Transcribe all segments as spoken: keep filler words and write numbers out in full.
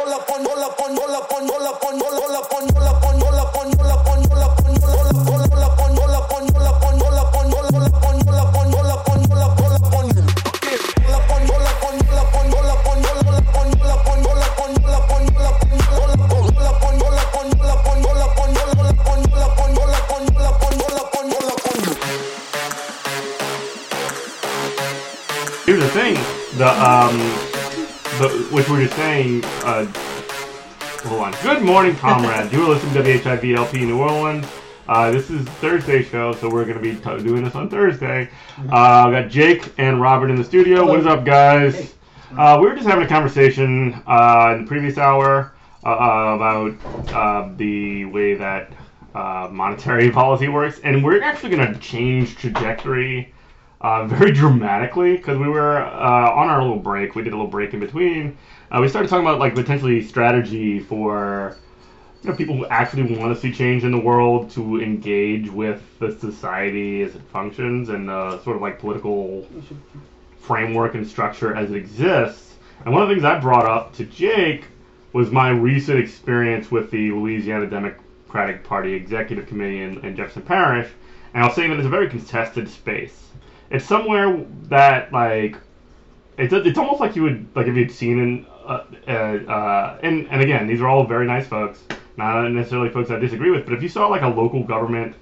Here's the thing, the um, the, which we were just saying. Uh, hold on. Good morning, comrades. You are listening to W H I V L P New Orleans. Uh, this is Thursday's show, so we're going to be t- doing this on Thursday. Uh, we got Jake and Robert in the studio. Hello. What is up, guys? Uh, we were just having a conversation uh, in the previous hour uh, about uh, the way that uh, monetary policy works, and we're actually going to change trajectory uh, very dramatically, because we were uh, on our little break. We did a little break in between. Uh, we started talking about like potentially strategy for you know, people who actually want to see change in the world to engage with the society as it functions and uh, sort of like political framework and structure as it exists. And one of the things I brought up to Jake was my recent experience with the Louisiana Democratic Party Executive Committee in, in Jefferson Parish. And I was saying that it's a very contested space. It's somewhere that, like, it's it's almost like you would, like, if you'd seen in, uh, uh, uh, and, and again, these are all very nice folks, not necessarily folks I disagree with, but if you saw, like, a local government,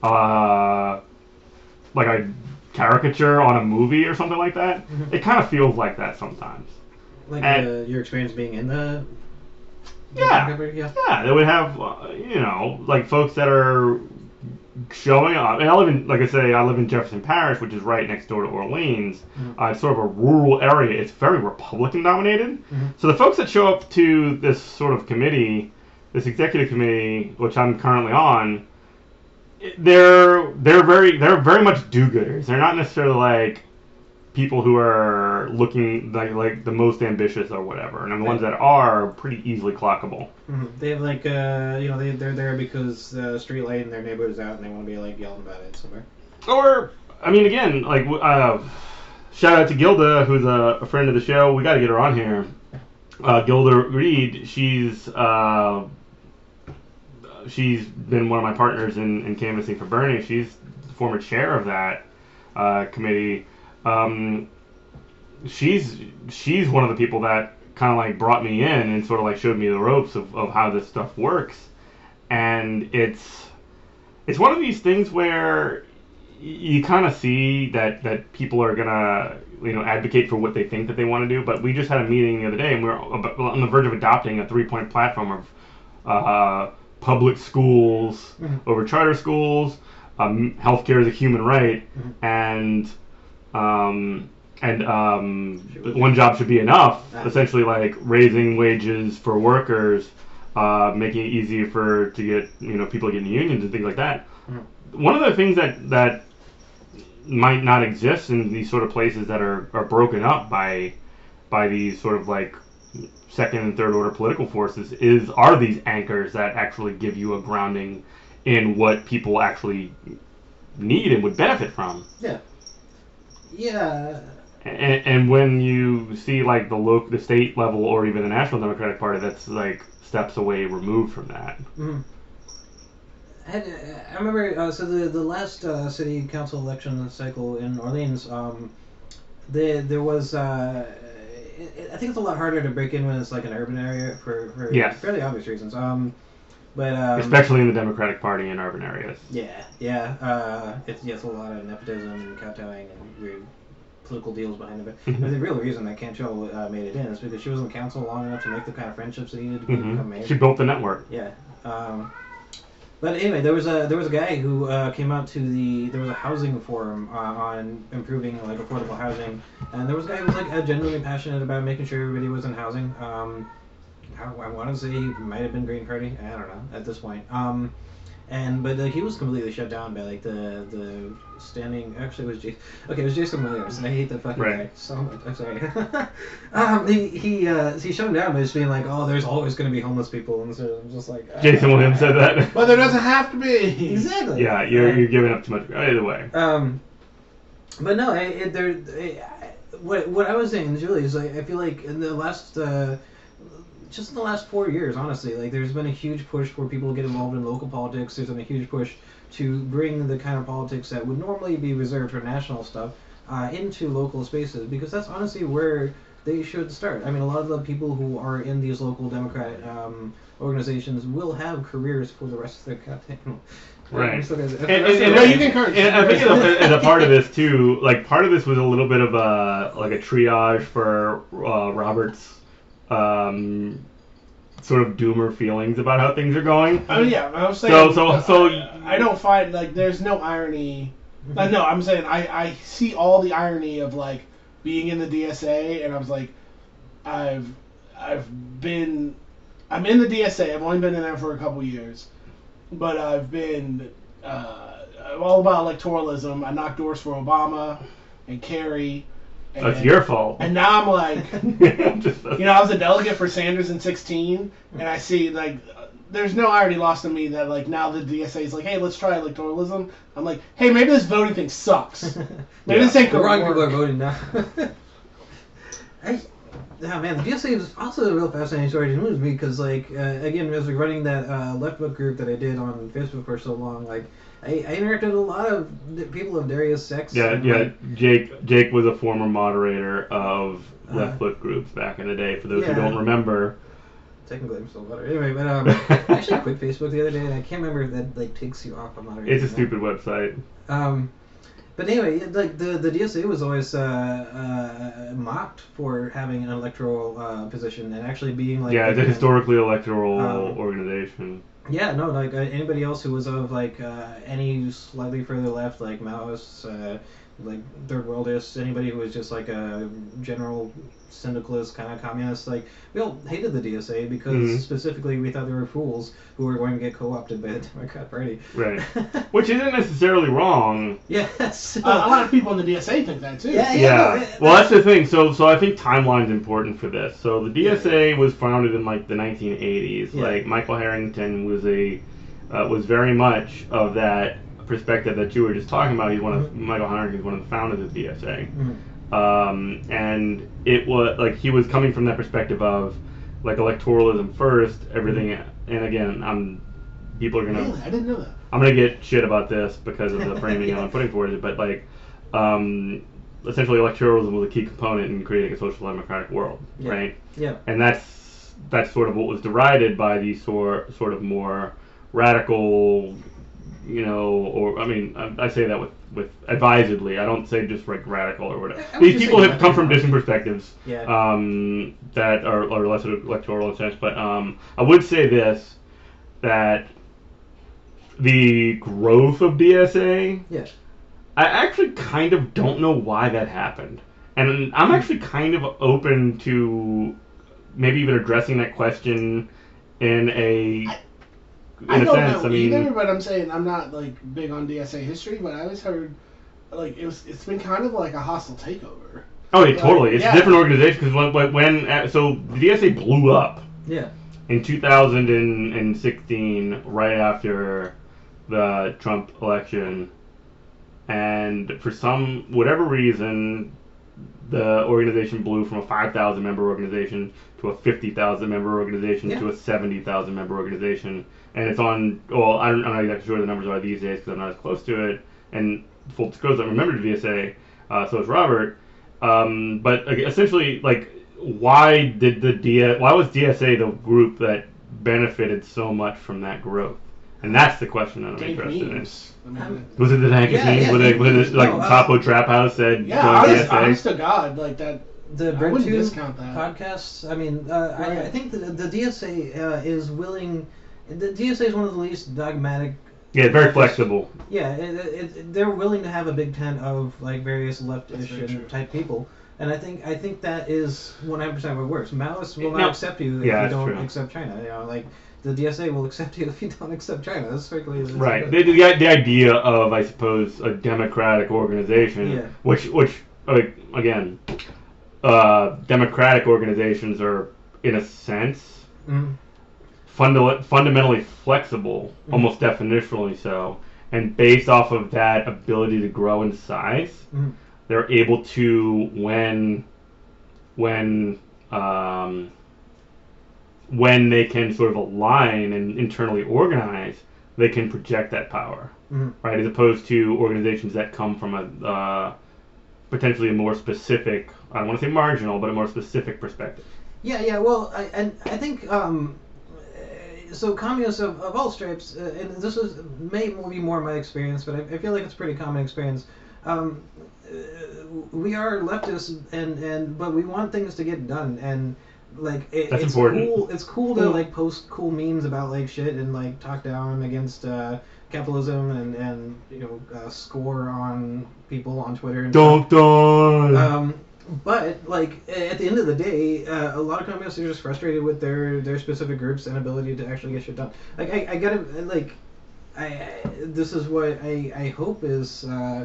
uh, like a caricature on a movie or something like that, mm-hmm. It kind of feels like that sometimes. Like and, uh, your experience being in the... the yeah, yeah, yeah, they would have, uh, you know, like, folks that are showing up. And I live in, like I say, I live in Jefferson Parish, which is right next door to Orleans. Mm-hmm. Uh, it's sort of a rural area. It's very Republican dominated. Mm-hmm. So the folks that show up to this sort of committee, this executive committee, which I'm currently on, they're they're very they're very much do-gooders. They're not necessarily like people who are looking like like the most ambitious or whatever. And the ones that are pretty easily clockable. Mm-hmm. They have like uh you know they they're there because the street light in their neighborhood is out and they want to be like yelling about it somewhere. Or I mean again like uh, shout out to Gilda, who's a, a friend of the show. We got to get her on here. Uh, Gilda Reed. She's uh. She's been one of my partners in, in canvassing for Bernie. She's the former chair of that uh, committee. Um, she's she's one of the people that kind of like brought me in and sort of like showed me the ropes of, of how this stuff works. And it's it's one of these things where you kind of see that, that people are gonna you know advocate for what they think that they want to do. But we just had a meeting the other day and we we're on the verge of adopting a three-point platform of uh, public schools mm-hmm. over charter schools, um, healthcare is a human right, mm-hmm. and um, and um, one job should be enough. Essentially, like raising wages for workers, uh, making it easier for to get you know people to get into unions and things like that. Mm-hmm. One of the things that that might not exist in these sort of places that are, are broken up by by these sort of like second and third order political forces is are these anchors that actually give you a grounding in what people actually need and would benefit from. Yeah. Yeah. And, and when you see like the local, the state level, or even the National Democratic Party, that's like steps away removed from that. Mm-hmm. I, had, I remember uh, so the the last uh, city council election cycle in Orleans, um, the, there was. Uh, I think it's a lot harder to break in when it's like an urban area for, for yes. fairly obvious reasons. Um, but um, especially in the Democratic Party in urban areas. Yeah, yeah. Uh, it's yes, a lot of nepotism and kowtowing and weird political deals behind it. But the real reason that Cantrell uh, made it in is because she was in council long enough to make the kind of friendships that needed to mm-hmm. become made. She built the network. Yeah. Um, But anyway, there was a there was a guy who uh, came out to the there was a housing forum uh, on improving like affordable housing, and there was a guy who was like uh, genuinely passionate about making sure everybody was in housing. Um, I, I want to say he might have been Green Party. I don't know at this point. Um, and but like he was completely shut down by like the the standing. Actually, it was Jason. Okay, it was Jason Williams, and I hate that fucking right. guy so much. I'm sorry. um, he he uh, he shut him down by just being like, oh, there's always going to be homeless people, and so I'm just like. Uh, Jason Williams said that. Well, there doesn't have to be. Exactly. Yeah, you're you're giving up too much. Either way. Um, but no, it, it, there. It, what what I was saying, Julie, is like I feel like in the last. Uh, just in the last four years, honestly, like there's been a huge push for people to get involved in local politics. There's been a huge push to bring the kind of politics that would normally be reserved for national stuff uh, into local spaces, because that's honestly where they should start. I mean, a lot of the people who are in these local Democrat um, organizations will have careers for the rest of their goddamn. Right. So and, and, and, and, No, and, you can encourage. and I think as a, as a part of this too, like part of this was a little bit of a like a triage for uh, Robert's um, sort of doomer feelings about how things are going. Oh yeah, I was saying. So so so I, I don't find like there's no irony. Uh, no, I'm saying I I see all the irony of like being in the D S A, and I was like, I've I've been I'm in the D S A. I've only been in there for a couple years. But I've been uh, all about electoralism. I knocked doors for Obama and Kerry. And, that's your fault. And now I'm like, Just, you know, I was a delegate for Sanders in sixteen, and I see like, uh, there's no irony lost on me that like now the D S A is like, hey, let's try electoralism. I'm like, hey, maybe this voting thing sucks. Maybe Yeah. this ain't the gonna wrong work. people are voting now. I, yeah, man, the D S A is also a real fascinating story to move me because, like, uh, again, as we're running that uh, left book group that I did on Facebook for so long, like, I, I interacted with a lot of d- people of various sects. yeah, and, yeah. like, Jake Jake was a former moderator of Uh, left foot groups back in the day. For those yeah. who don't remember, technically, I'm still moderator. Anyway, but um, I actually quit Facebook the other day, and I can't remember if that like takes you off of moderating. it's a or not. stupid website. Um, but anyway, it- like the the D S A was always uh, uh, mocked for having an electoral uh, position and actually being like Yeah, it's a the- historically electoral Um, organization. Yeah, no, like uh, anybody else who was of like uh, any slightly further left, like Maoists, uh, like third worldists, anybody who was just like a general syndicalist kind of communist, like we all hated the D S A because Mhm. specifically we thought they were fools who were going to get co-opted by the Democrat Party. Right. Which isn't necessarily wrong. Yes. Uh, a lot of people in the D S A think that too. Yeah, Yeah. no, it- Well, that's the thing. So, so I think timeline's important for this. So the D S A was founded in like the nineteen eighties. Yeah. Like Michael Harrington was a uh, was very much of that perspective that you were just talking about. He's one of Mhm. Michael Harrington's one of the founders of the D S A. Mhm. Um, and it was like he was coming from that perspective of like electoralism first, everything. And again, I'm people are gonna. Really? I didn't know that. I'm gonna get shit about this because of the framing I'm putting forward it, but like, um, essentially electoralism was a key component in creating a social democratic world, Yeah. right? Yeah. And that's that's sort of what was derided by these sort sort of more radical, you know, or I mean, I, I say that with with advisedly. I don't say just like radical or whatever. I would These just people say have come from radical. different perspectives Yeah. um, that are, are less electoral in sense, but um, I would say this that the growth of D S A, Yeah. I actually kind of don't know why that happened. And I'm actually kind of open to maybe even addressing that question in a I- in I a don't sense. know I mean, either, but I'm saying I'm not like big on D S A history, but I always heard like it was it's been kind of like a hostile takeover. oh, yeah, like, totally. It's yeah. a different organization because when, when, when uh, so the D S A blew up Yeah. in two thousand sixteen, right after the Trump election, and for some whatever reason, the organization blew from a five thousand member organization to a fifty thousand member organization Yeah. to a seventy thousand member organization, and it's on. Well, I'm I'm not exactly sure what the numbers are these days because I'm not as close to it. And full disclosure, I remember the D S A, uh, so is Robert. Um, but uh, essentially, like, why did the D why was D S A the group that benefited so much from that growth? And that's the question that I'm Dank interested memes. I mean, Um, in. Was it the Dank Yeah, memes? yeah, Was it, Dank was memes. it like No, uh, Capo Trap House said yeah, join honest, D S A? honest to God, like that. The I Break wouldn't Two discount that. podcasts. I mean, uh, I, I Right. think the, the D S A uh, is willing. The D S A is one of the least dogmatic. Yeah, very flexible. Yeah, it, it, it, they're willing to have a big tent of like various That's very leftish true. and type people, and I think I think that is one hundred percent what works. Maoists will not No. accept you if Yeah, you that's don't true. accept China. You know, like the D S A will accept you if you don't accept China. That's strictly that's Right. good. The, the, the idea of, I suppose, a democratic organization, Yeah. which, which like, again, uh, democratic organizations are, in a sense, Mhm. funda- fundamentally flexible, Mhm. almost definitionally so, and based off of that ability to grow in size, Mhm. they're able to, when, when, um, when they can sort of align and internally organize, they can project that power, Mhm. right? As opposed to organizations that come from a uh, potentially a more specific, I don't want to say marginal, but a more specific perspective. Yeah, yeah. Well, I and I think um, uh, so. Communists of, of all stripes, uh, and this is may be more my experience, but I, I feel like it's a pretty common experience. Um, uh, we are leftists, and, and but we want things to get done, and like it, That's it's important. cool. It's cool to like post cool memes about like shit and like talk down against uh, capitalism and and you know uh, score on people on Twitter and stuff. Don't die. Um, but like at the end of the day, uh, a lot of communists are just frustrated with their, their specific groups and ability to actually get shit done. Like I, I gotta like, I, I this is what I, I hope is. Uh,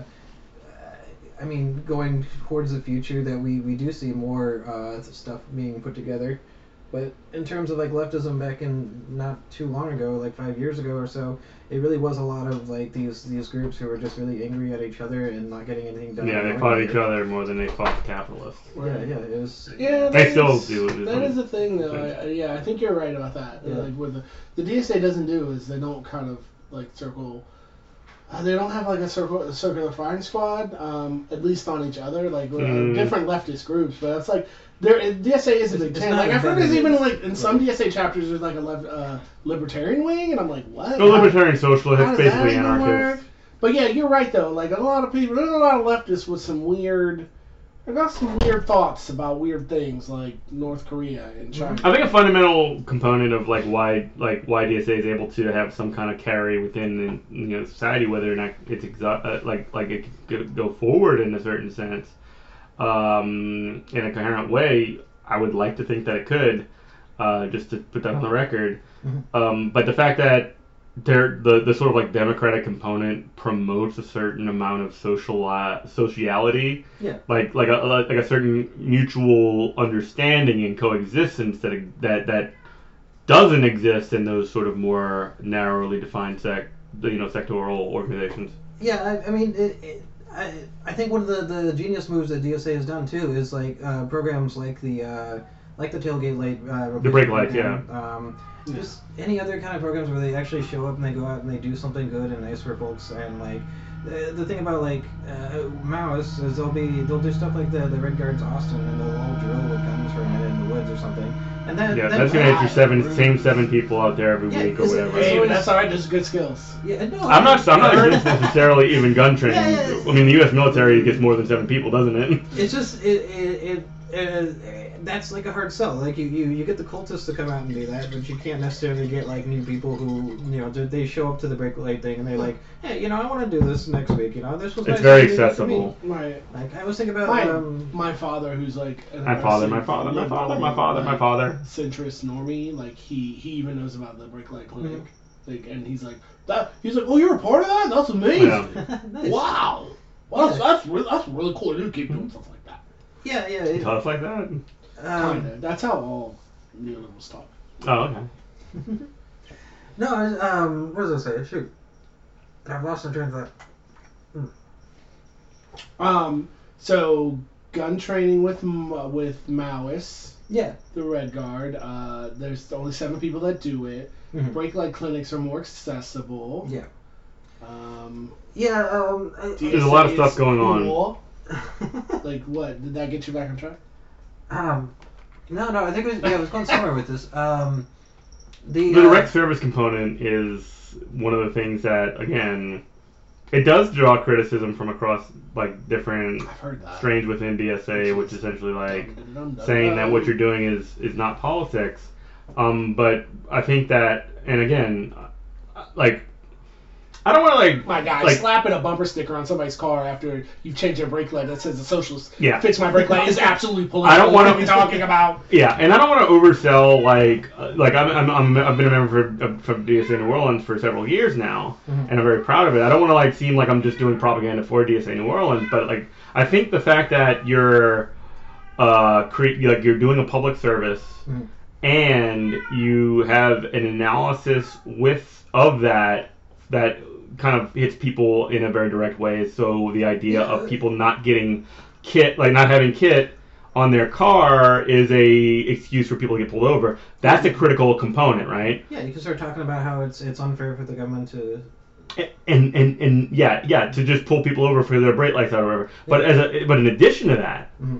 I mean, going towards the future, that we, we do see more uh, stuff being put together. But in terms of like leftism back in not too long ago, like five years ago or so, it really was a lot of like these these groups who were just really angry at each other and not getting anything done. Yeah, they fought each other more than they fought the capitalists. Yeah, yeah, it was. Yeah, They that still is- do it. That is the thing, though. I, I- yeah, I think you're right about that. Yeah. Like, what the the D S A doesn't do is they don't kind of like circle. Uh, they don't have like a, circle, a circular firing squad, um, at least on each other, like uh, Mm. different leftist groups. But it's like there D S A is a It's- big it's tent. not Like I've heard there's embedded even in- like in some D S A chapters there's like a left, uh, libertarian wing, and I'm like, what? No, libertarian socialist, How it's does that basically even anarchist. work? But yeah, you're right though. Like a lot of people, there's a lot of leftists with some weird. I got some weird thoughts about weird things like North Korea and China. I think a fundamental component of like why like why D S A is able to have some kind of carry within you know society, whether or not it's exa- uh, like like it could go forward in a certain sense, um, in a coherent way. I would like to think that it could, uh, just to put that on the record. Mhm. Um, but the fact that there the the sort of like democratic component promotes a certain amount of social uh, sociality, Yeah. like like a like a certain mutual understanding and coexistence that that that doesn't exist in those sort of more narrowly defined sec you know sectoral organizations. Yeah, I, I mean, it, it, I I think one of the, the genius moves that D S A has done too is like uh, programs like the uh, like the tailgate light, uh, The brake lights, program, Um, just any other kind of programs where they actually show up and they go out and they do something good and nice for folks. And like the, the thing about like uh, Maoists is they'll be they'll do stuff like the the Red Guards Austin and they'll all drill with guns for a minute in the woods or something. And then Yeah, then that's gonna hit your seven Really- same seven people out there every Yeah, week or it's- whatever. it's Hey, always- that's alright. Just good skills. Yeah, no, I'm not I'm not I- against necessarily even gun training. Yeah, yeah. I mean, the U S military gets more than seven people, doesn't it? It's just it it, it uh, that's like a hard sell. Like you, you you get the cultists to come out and do that, but you can't necessarily get like new people who you know they they show up to the brake light thing and they're like, hey, you know, I want to do this next week. You know, this was It's nice very of you to do this for me." accessible. My Like I was thinking about my, um, my father, who's like an My father, my aggressive father, my liberal, father, my father, my like, father. centrist normie. Like he he even knows about the brake light clinic. Mhm. Like, and he's like that. He's like, oh, you're a part of that? That's amazing. Yeah. nice. Wow. Well, that's Yeah. that's really, that's really cool. You keep doing stuff like that. Yeah, yeah. It, Tough like that. um, Kinda. That's how all neoliberals talk. Oh, okay. no, I- um, what was I say? Shoot, I've lost my train of thought. Um. So gun training with M- with Maoists, Yeah. the Red Guard. Uh, there's only seven people that do it. Mhm. Brake light clinics are more accessible. Yeah. Um, Yeah. Um. I, There's a lot of D S A stuff is going on. cool. Like what? Did that get you back on track? um. No, no. I think it was, yeah, I was going somewhere with this. Um. The, The uh, direct service component is one of the things that, again, it does draw criticism from across like different I've heard that. strains within D S A, which is essentially like Dum-dum-dum-dum. saying that what you're doing is is not politics. Um, but I think that, and again, uh, like, I don't want to like, My guy, like, slapping a bumper sticker on somebody's car after you've changed their brake light that says the socialist Yeah. fix my brake light is absolutely political. I don't wanna- What are we talking about? yeah, and I don't want to oversell like, uh, like I'm, I'm, I'm I've been a member for, for D S A New Orleans for several years now, Mhm. and I'm very proud of it. I don't want to like seem like I'm just doing propaganda for D S A New Orleans, but like I think the fact that you're, uh, cre- like you're doing a public service. Mhm. And you have an analysis with of that that kind of hits people in a very direct way. So the idea Yeah. of people not getting kit, like not having kit, on their car is a excuse for people to get pulled over. That's a critical component, right? Yeah, you can start talking about how it's it's unfair for the government to. And and, and yeah, yeah, to just pull people over for their brake lights out or whatever. But Yeah. as a, but in addition to that, Mm-hmm.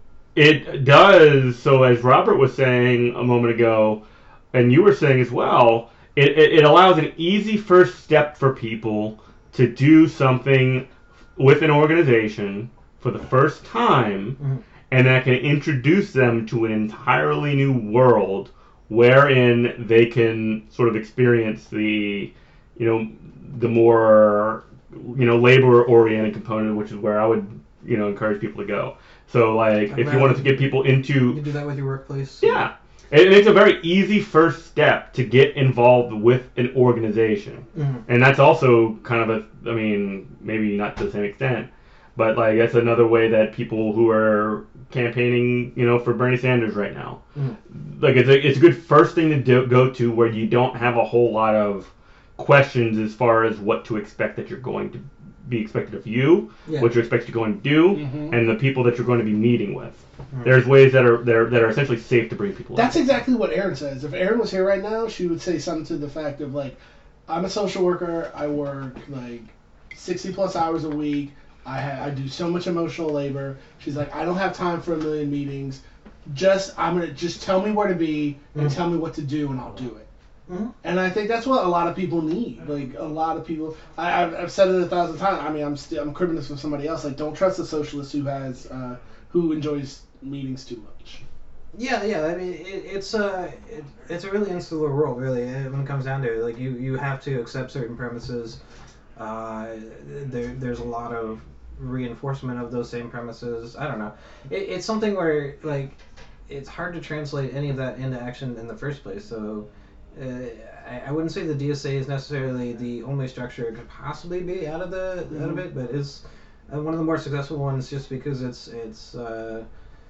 it does. So as Robert was saying a moment ago, and you were saying as well, it, it, it allows an easy first step for people to do something with an organization for the first time, Mm-hmm. and that can introduce them to an entirely new world wherein they can sort of experience the, you know, the more, you know, labor-oriented component, which is where I would, you know, encourage people to go. So, like, Talk if you about- wanted to get people You into, can do that with your workplace. yeah, it, it's a very easy first step to get involved with an organization. Mm-hmm. And that's also kind of a, I mean, maybe not to the same extent, but like that's another way that people who are campaigning, you know, for Bernie Sanders right now, Mm-hmm. like it's a, it's a good first thing to do, go to where you don't have a whole lot of questions as far as what to expect that you're going to be expected of you, Yeah. what you're expected to go and do, Mhm. and the people that you're going to be meeting with. Mhm. There's ways that are that are, that are essentially safe to bring people That's in. exactly what Erin says. If Erin was here right now, she would say something to the fact of like, I'm a social worker. I work like sixty plus hours a week. I ha- I do so much emotional labor. She's like, I don't have time for a million meetings. Just I'm gonna just tell me where to be and Mhm. tell me what to do and I'll do it. Mhm. And I think that's what a lot of people need. Like a lot of people, I, I've, I've said it a thousand times. I mean, I'm still I'm cribbing this from somebody else. Like, don't trust a socialist who has uh, who enjoys meetings too much. Yeah, yeah. I mean, it, it's a it, it's a really insular world, really. eh, When it comes down to it, like you, you have to accept certain premises. Uh, there there's a lot of reinforcement of those same premises. I don't know. It, it's something where like it's hard to translate any of that into action in the first place. So. Uh, I, I wouldn't say the D S A is necessarily the only structure it could possibly be out of the out of it, but it's uh, one of the more successful ones just because it's it's. Uh,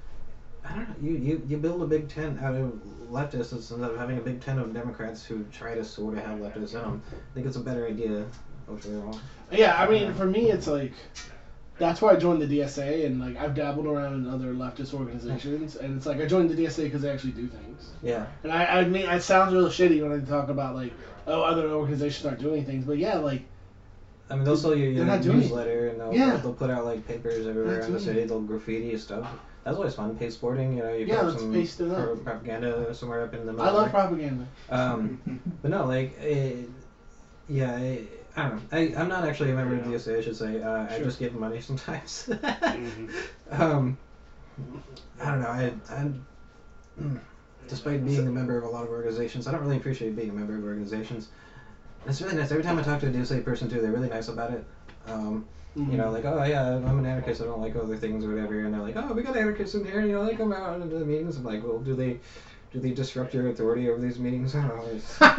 I don't know. You, you, you build a big tent out of leftists instead of having a big tent of Democrats who try to sort of have leftists in them. I think it's a better idea overall. Yeah, I mean, for me, it's like that's why I joined the D S A, and like I've dabbled around in other leftist organizations, and it's like I joined the D S A because they actually do things. Yeah. And I, I mean, it sounds real shitty when I talk about like, oh, other organizations aren't doing things, but yeah, like, I mean, they'll sell you your They're not doing newsletter, and they'll, Yeah. they'll, they'll put out like papers everywhere They're in the doing city. They'll graffiti stuff. That's always fun. Paste sporting, you know, you Yeah, put let's some paste it up. pro- propaganda somewhere up in the middle. I love there. propaganda. Um, but no, like, it, yeah, I, I don't know. I, I'm not actually a member of the D S A, I should say. Uh, I Sure. just give money sometimes. Mhm. um, I don't know. I, I'm, mm, despite being a member of a lot of organizations, I don't really appreciate being a member of organizations. And it's really nice. Every time I talk to a D S A person, too, they're really nice about it. Um, You know, like, oh, yeah, I'm an anarchist, I don't like other things or whatever. And they're like, oh, we got anarchists in here, you know, they come out into the meetings. I'm like, well, do they do they disrupt your authority over these meetings? I don't know.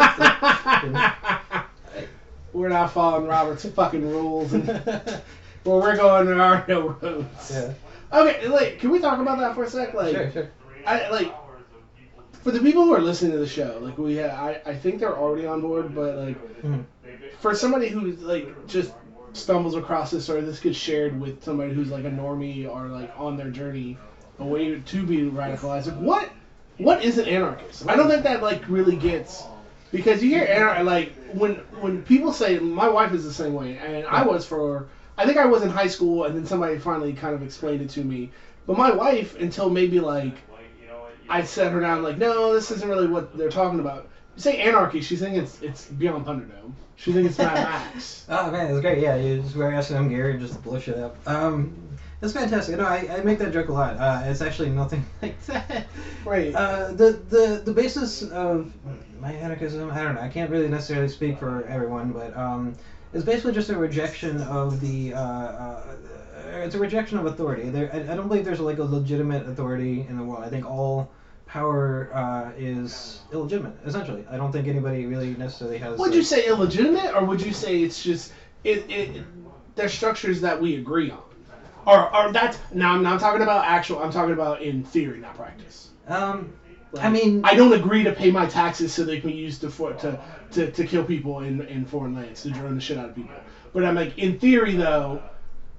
It's- We're not following Robert's fucking rules, and where we're going, there are no roads. yeah. Okay, like, can we talk about that for a sec? Like, Sure, sure. I like for the people who are listening to the show, like we, ha- I, I think they're already on board, but like Mhm. for somebody who like just stumbles across this or this gets shared with somebody who's like a normie or like on their journey away to be radicalized, like what what is an anarchist? I don't think that like really gets because you hear anar- like when when people say my wife is the same way and I was for I think I was in high school and then somebody finally kind of explained it to me, but my wife until maybe like I set her down like no this isn't really what they're talking about. You say anarchy, she thinks it's it's Beyond Thunderdome. She thinks it's Mad Max. Oh man, it's great. Yeah, you just wear S and M gear and just blow shit up. Um, that's fantastic. No, I, I make that joke a lot. Uh, it's actually nothing like that. Right. Uh, the the the basis of my anarchism, I don't know. I can't really necessarily speak for everyone, but um, it's basically just a rejection of the. Uh, uh, it's a rejection of authority. There, I, I don't believe there's like a legitimate authority in the world. I think all power uh, is illegitimate. Essentially, I don't think anybody really necessarily has. Would like- you say illegitimate, or would you say it's just it? it they're structures that we agree on, or or that's now I'm not talking about actual. I'm talking about in theory, not practice. Um, Like, I mean, I don't agree to pay my taxes so they can be used to for to, to, to kill people in, in foreign lands to drone the shit out of people. But I'm like, in theory though,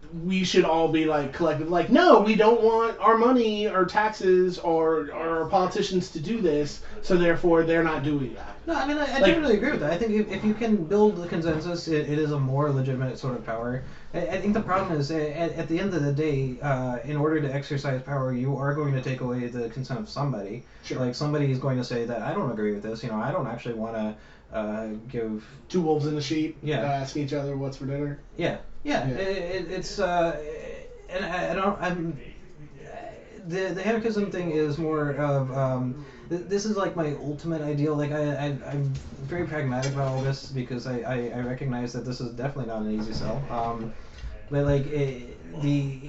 we should all be like collective, like, no, we don't want our money or taxes or, or our politicians to do this, so therefore they're not doing that. No, I mean, I, I Like- totally agree with that. I think if, if you can build the consensus, it, it is a more legitimate sort of power. I, I think the problem is, at, at the end of the day, uh, in order to exercise power, you are going to take away the consent of somebody. Sure. Like, somebody is going to say that, I don't agree with this, you know, I don't actually want to uh, give... Two wolves in the sheep, Yeah. uh, asking each other what's for dinner. Yeah, yeah, Yeah. It, it, it's... Uh, and I, I don't... I'm... The, the anarchism thing is more of... Um, th- this is like my ultimate ideal. Like, I, I, I'm very pragmatic about all this because I, I, I recognize that this is definitely not an easy sell. Um, but, like, it, the...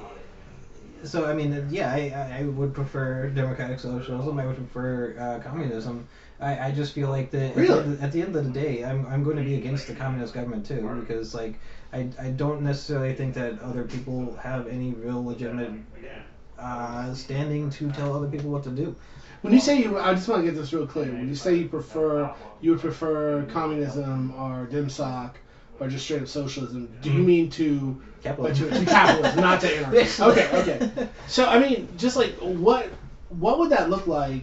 So, I mean, yeah, I, I would prefer democratic socialism. I would prefer uh, communism. I, I just feel like the, Really? at, the, at the end of the day, I'm, I'm going to be against the communist government too, because, like, I, I don't necessarily think that other people have any real legitimate uh, standing to tell other people what to do. When you say you, I just want to get this real clear. When you say you prefer, you would prefer communism or DemSoc or just straight up socialism, do you mean to Capitalism. To, to capitalism, not to anarchy? Okay, okay. So I mean, just like what, what would that look like?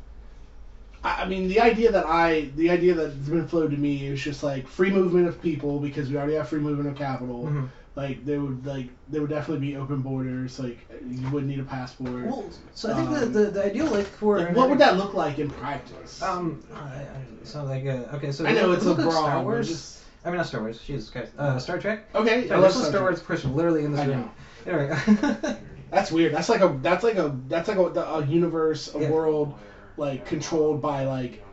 I, I mean, the idea that I, the idea that's been floated to me is just like free movement of people because we already have free movement of capital. Mhm. Like there would like there would definitely be open borders. Like you wouldn't need a passport. Well, so I think Um, the, the, the ideal, like, for... Like, what would that look like in practice? Um, I, I, so, like, uh, okay, so... I know it's a look at broad, Star but Wars. just- I mean, not Star Wars, Jesus Christ. Uh, Star Trek? Okay, I Yeah, love there's a Star Star Trek. Wars person literally in this I room. Anyway. That's weird. That's like a that's like a that's like a, a universe, a Yeah. world, like controlled by like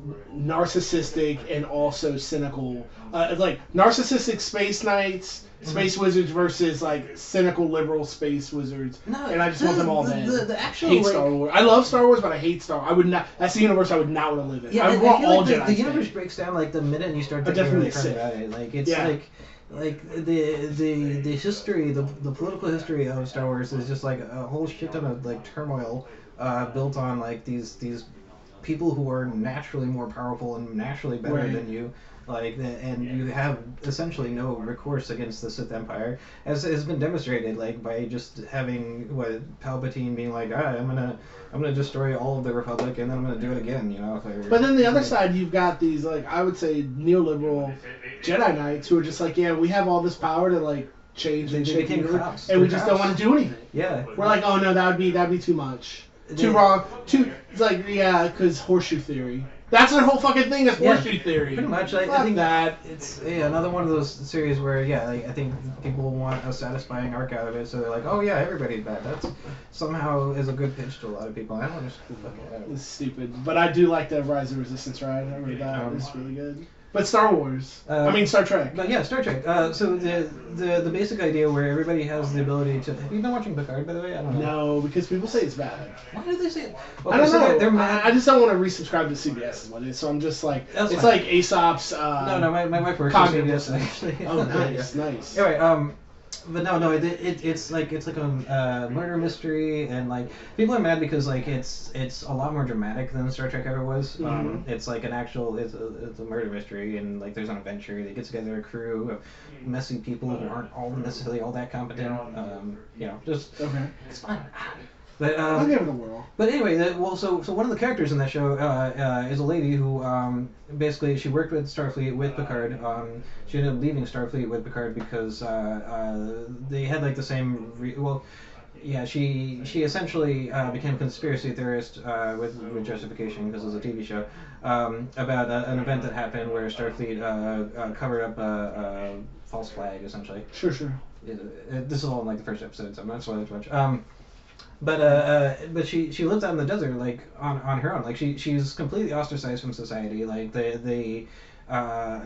narcissistic and also cynical, uh, like narcissistic space knights, space wizards versus like cynical liberal space wizards. No, and I just want the- them all the- dead. the- the actual, hate like- Star Wars. I love Star Wars, but I hate Star. I would not. That's the universe I would not want to live in. Yeah, I I, want I feel all like the, Jedi. the universe breaks down like the minute you start I thinking really definitely hard sick. about it. Like it's Yeah. like like the the the history, the the political history of Star Wars is just like a whole shit ton of like turmoil uh, built on like these these people who are naturally more powerful and naturally better Right. than you. Like the, and you have essentially no recourse against the Sith Empire, as has been demonstrated, like by just having what Palpatine being like, ah, I'm gonna, I'm gonna destroy all of the Republic, and then I'm gonna do it again, you know. If I, But then the other side, you've got these like I would say neoliberal Jedi Knights who are just like, yeah, we have all this power to like change They- and they shape became the universe, cops. and we They're just don't cops. want to do anything. yeah, We're like, oh no, that would be that'd be too much, They- too wrong, too. It's like yeah, because horseshoe theory. That's their whole fucking thing. Is Yeah, horseshoe theory. pretty much. I, Fuck I think that. it's yeah, another one of those series where yeah, like, I think people want a satisfying arc out of it, so they're like, oh yeah, everybody's bad. That's somehow is a good pitch to a lot of people. I don't understand. Okay. It's stupid, but I do like the Rise of Resistance ride. I read that. Um, It's really good. But Star Wars. Uh, I mean Star Trek. But yeah, Star Trek. Uh, so the, the the basic idea where everybody has the ability to. Have you been watching Picard, by the way? I don't know. No, because people say it's bad. Why do they say it? Okay, I don't so know. They're, they're mad. I, I just don't want to resubscribe to C B S is what it is. So I'm just like, That's it's fine. like Aesop's. Uh, no, no, my, my wife works for C B S Cognitive. actually. Oh, nice, nice. Anyway, um, but no, no, it, it it's like it's like a uh, murder mystery, and like people are mad because like it's it's a lot more dramatic than Star Trek ever was. Um, Mhm. it's like an actual it's a it's a murder mystery, and like there's an adventure. They get together a crew of messy people who aren't all necessarily all that competent. Um, you know, just Okay. it's fun. But I'll um, give it a whirl. but anyway, the, well, so so one of the characters in that show uh, uh, is a lady who um, basically she worked with Starfleet with Picard. Um, she ended up leaving Starfleet with Picard because uh, uh, they had like the same. Re- well, yeah, she she essentially uh, became a conspiracy theorist uh, with with justification because it was a T V show um, about a, an event that happened where Starfleet uh, uh, covered up a, a false flag essentially. Sure, sure. It, it, this is all in like the first episode, so I'm not spoiling too much. Um, but uh, uh, but she she lives out in the desert like on, on her own. Like she she's completely ostracized from society. Like they they uh,